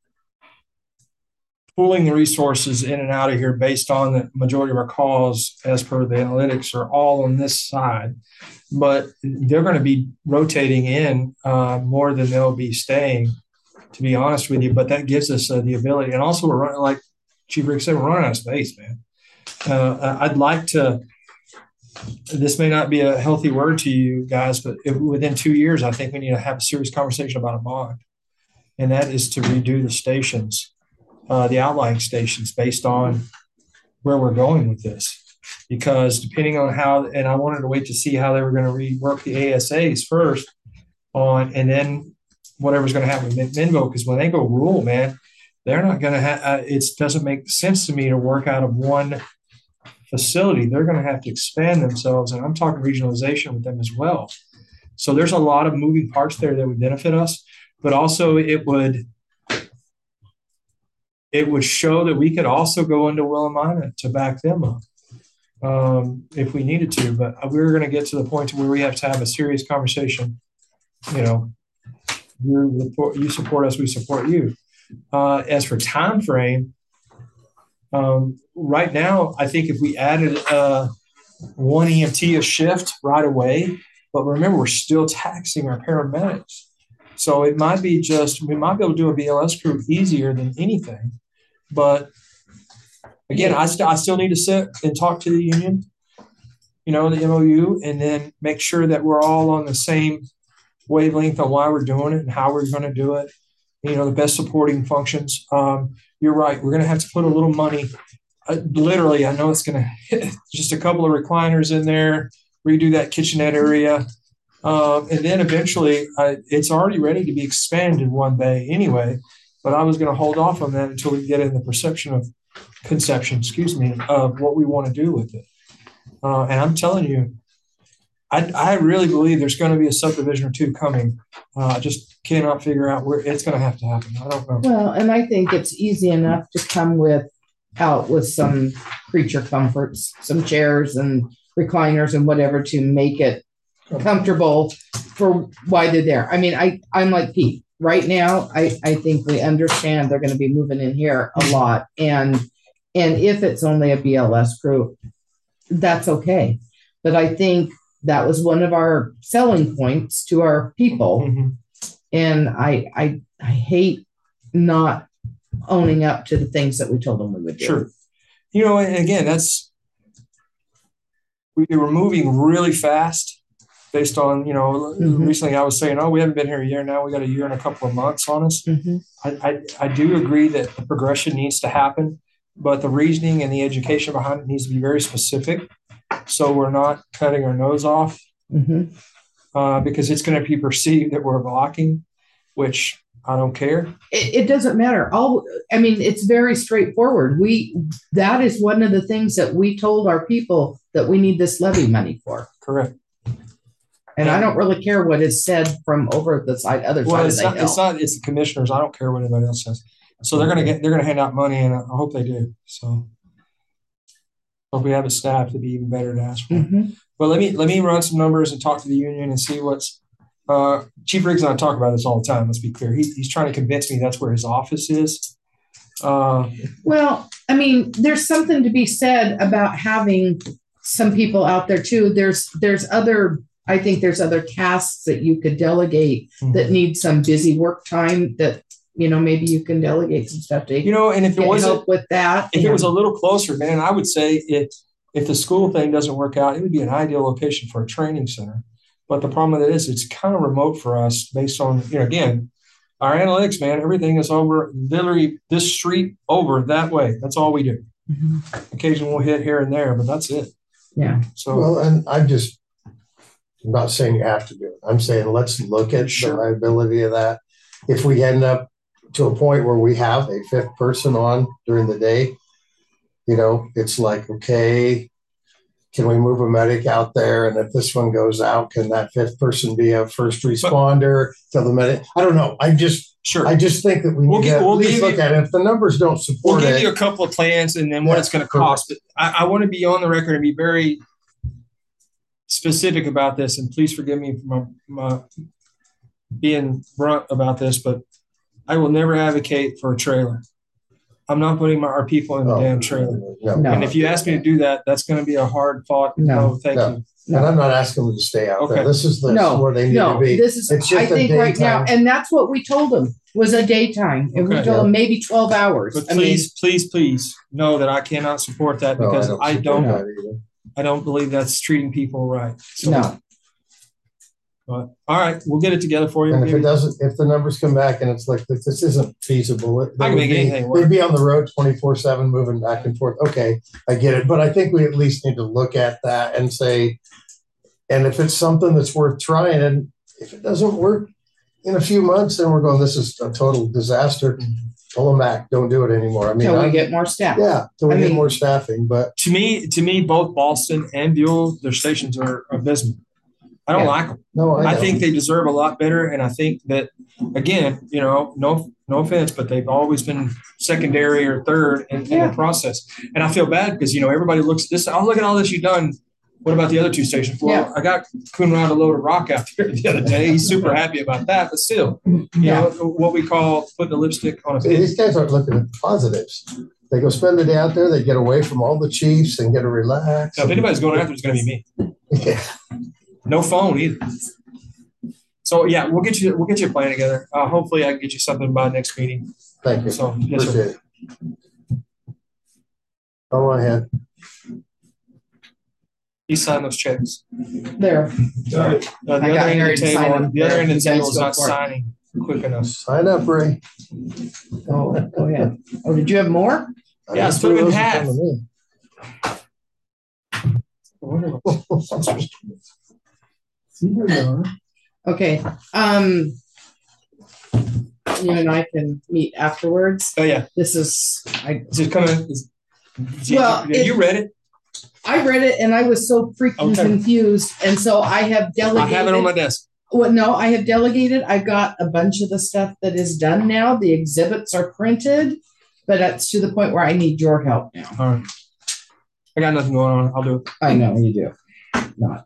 pooling the resources in and out of here based on the majority of our calls, as per the analytics, are all on this side. But they're going to be rotating in uh, more than they'll be staying, to be honest with you. But that gives us uh, the ability. And also, we're running, like Chief Rick said, we're running out of space, man. Uh, I'd like to, this may not be a healthy word to you guys, but if, within two years, I think we need to have a serious conversation about a bond. And that is to redo the stations. Uh, the outlying stations based on where we're going with this, because depending on how, and I wanted to wait to see how they were going to rework the A S As first on, and then whatever's going to happen with Minville, because when they go rural, man, they're not going to have, uh, it doesn't make sense to me to work out of one facility. They're going to have to expand themselves, and I'm talking regionalization with them as well. So there's a lot of moving parts there that would benefit us, but also it would, it would show that we could also go into Willamina to back them up um, if we needed to. But we were going to get to the point where we have to have a serious conversation. You know, you, you support us, we support you. Uh, as for time frame, um, right now, I think if we added uh, one E M T a shift right away, but remember, we're still taxing our paramedics. So it might be just, we might be able to do a B L S crew easier than anything. But again, I, st- I still need to sit and talk to the union you know, the M O U, and then make sure that we're all on the same wavelength on why we're doing it and how we're going to do it. You know, the best supporting functions. Um, you're right. We're going to have to put a little money. Uh, literally, I know it's going to just a couple of recliners in there, redo that kitchenette area. Um, and then eventually, I, it's already ready to be expanded in one bay anyway. But I was going to hold off on that until we get in the perception of conception, excuse me, of what we want to do with it. Uh, and I'm telling you, I, I really believe there's going to be a subdivision or two coming. Uh, I just cannot figure out where it's going to have to happen. I don't know. Well, and I think it's easy enough to come with out with some creature comforts, some chairs and recliners and whatever to make it comfortable for why they're there. I mean, I, I'm like Pete. Right now, I, I think we understand they're going to be moving in here a lot. And and if it's only a B L S crew, that's okay. But I think that was one of our selling points to our people. Mm-hmm. And I, I I hate not owning up to the things that we told them we would do. Sure. You know, and again, that's, we were moving really fast based on, you know, mm-hmm. recently I was saying, oh, we haven't been here a year now. We got a year and a couple of months on us. Mm-hmm. I, I, I do agree that the progression needs to happen, but the reasoning and the education behind it needs to be very specific. So we're not cutting our nose off mm-hmm. uh, because it's going to be perceived that we're blocking, which I don't care. It, it doesn't matter. All I mean, it's very straightforward. We that is one of the things that we told our people that we need this levy money for. Correct. And I don't really care what is said from over the side, other well, side it's of not, the hill. It's not. It's the commissioners. I don't care what anybody else says. So they're gonna get. They're gonna hand out money, and I hope they do. So hope we have a staff to be even better to ask for. Mm-hmm. But let me let me run some numbers and talk to the union and see what's. Uh, Chief Riggs and I talk about this all the time. Let's be clear. He, he's trying to convince me that's where his office is. Uh, well, I mean, there's something to be said about having some people out there too. There's there's other. I think there's other tasks that you could delegate mm-hmm. that need some busy work time that, you know, maybe you can delegate some stuff to, you know, and if it wasn't help with that, if and, it was a little closer, man, I would say if, if the school thing doesn't work out, it would be an ideal location for a training center. But the problem with it is it's kind of remote for us based on, you know, again, our analytics, man, everything is over literally this street over that way. That's all we do. Mm-hmm. Occasionally we'll hit here and there, but that's it. Yeah. So, well, and I'm just, I'm not saying you have to do it. I'm saying let's look at sure. the liability of that. If we end up to a point where we have a fifth person on during the day, you know, it's like, okay, can we move a medic out there? And if this one goes out, can that fifth person be a first responder till the medic? I don't know. I just, sure. I just think that we need we'll to give, we'll at least look you, at it. If the numbers don't support it. We'll give it, you a couple of plans and then what yeah, it's going to cost. But I, I want to be on the record and be very specific about this, and please forgive me for my, my being blunt about this, but I will never advocate for a trailer. I'm not putting my, our people in the oh, damn trailer. No, no. And if you ask me to do that, that's going to be a hard fought. No, no thank no. you. No. And I'm not asking them to stay out okay. there. This is the no, where they need no, to be. This is, it's just I think right now, and that's what we told them was a daytime. And okay. we told yeah. them maybe twelve hours. But I please, mean, please, please know that I cannot support that no, because I don't, I don't, I don't believe that's treating people right. So, no. But all right, we'll get it together for you. And if it doesn't, if the numbers come back and it's like this isn't feasible, it, I can make be, anything work. They'd be on the road twenty-four seven moving back and forth. Okay, I get it. But I think we at least need to look at that and say, and if it's something that's worth trying, and if it doesn't work in a few months, then we're going, this is a total disaster. Mm-hmm. Pull them back. Don't do it anymore. I mean, until we I'm, get more staff. Yeah, until we I get mean, more staffing. But to me, to me, both Boston and Buell, their stations are abysmal. I don't yeah. like them. No, I, I think they deserve a lot better. And I think that, again, you know, no no offense, but they've always been secondary or third in, yeah. in the process. And I feel bad because, you know, everybody looks at this. Oh, look at all this you've done. What about the other two stations? Well, yeah. I got Coonrod a load of rock out there the other day. He's super happy about that. But still, you yeah. know, what we call putting the lipstick on a pin. These guys aren't looking at positives. They go spend the day out there. They get away from all the chiefs and get to relax. Now, if anybody's going after, it's going to be me. Yeah. No phone either. So yeah, we'll get you we'll get you a plan together. Uh, hopefully, I can get you something by next meeting. Thank you. So yes, appreciate sir. it. Go ahead. He signed those checks. There. Uh, the I other got end of Harry the to sign table, them. the other end of the You guys table is go not for it. signing quick enough. Sign up, Ray. Oh, go ahead. Oh, did you have more? Yeah, split it in Those are half. coming See, here they are. Okay, um, you and I can meet afterwards. Oh yeah, This is, I, is it coming? Is, is Well, you, it- you read it? I read it and I was so freaking Okay. confused. And so I have I delegated. have it on my desk. Well, no, I have delegated. I've got a bunch of the stuff that is done now. The exhibits are printed, but it's to the point where I need your help now. All right. I got nothing going on. I'll do it. I know you do. Not.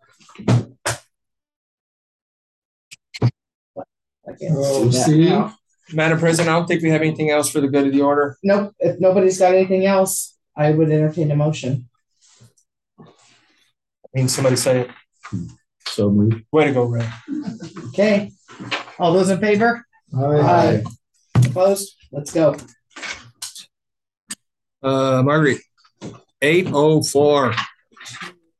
I can't Oh, see that see? now. Madam President, I don't think we have anything else for the good of the order. Nope. If nobody's got anything else, I would entertain a motion. I mean, somebody say it. So moved. Way to go, Ray. Okay. All those in favor? Aye. Opposed? Let's go. Uh, Marguerite. Eight oh four.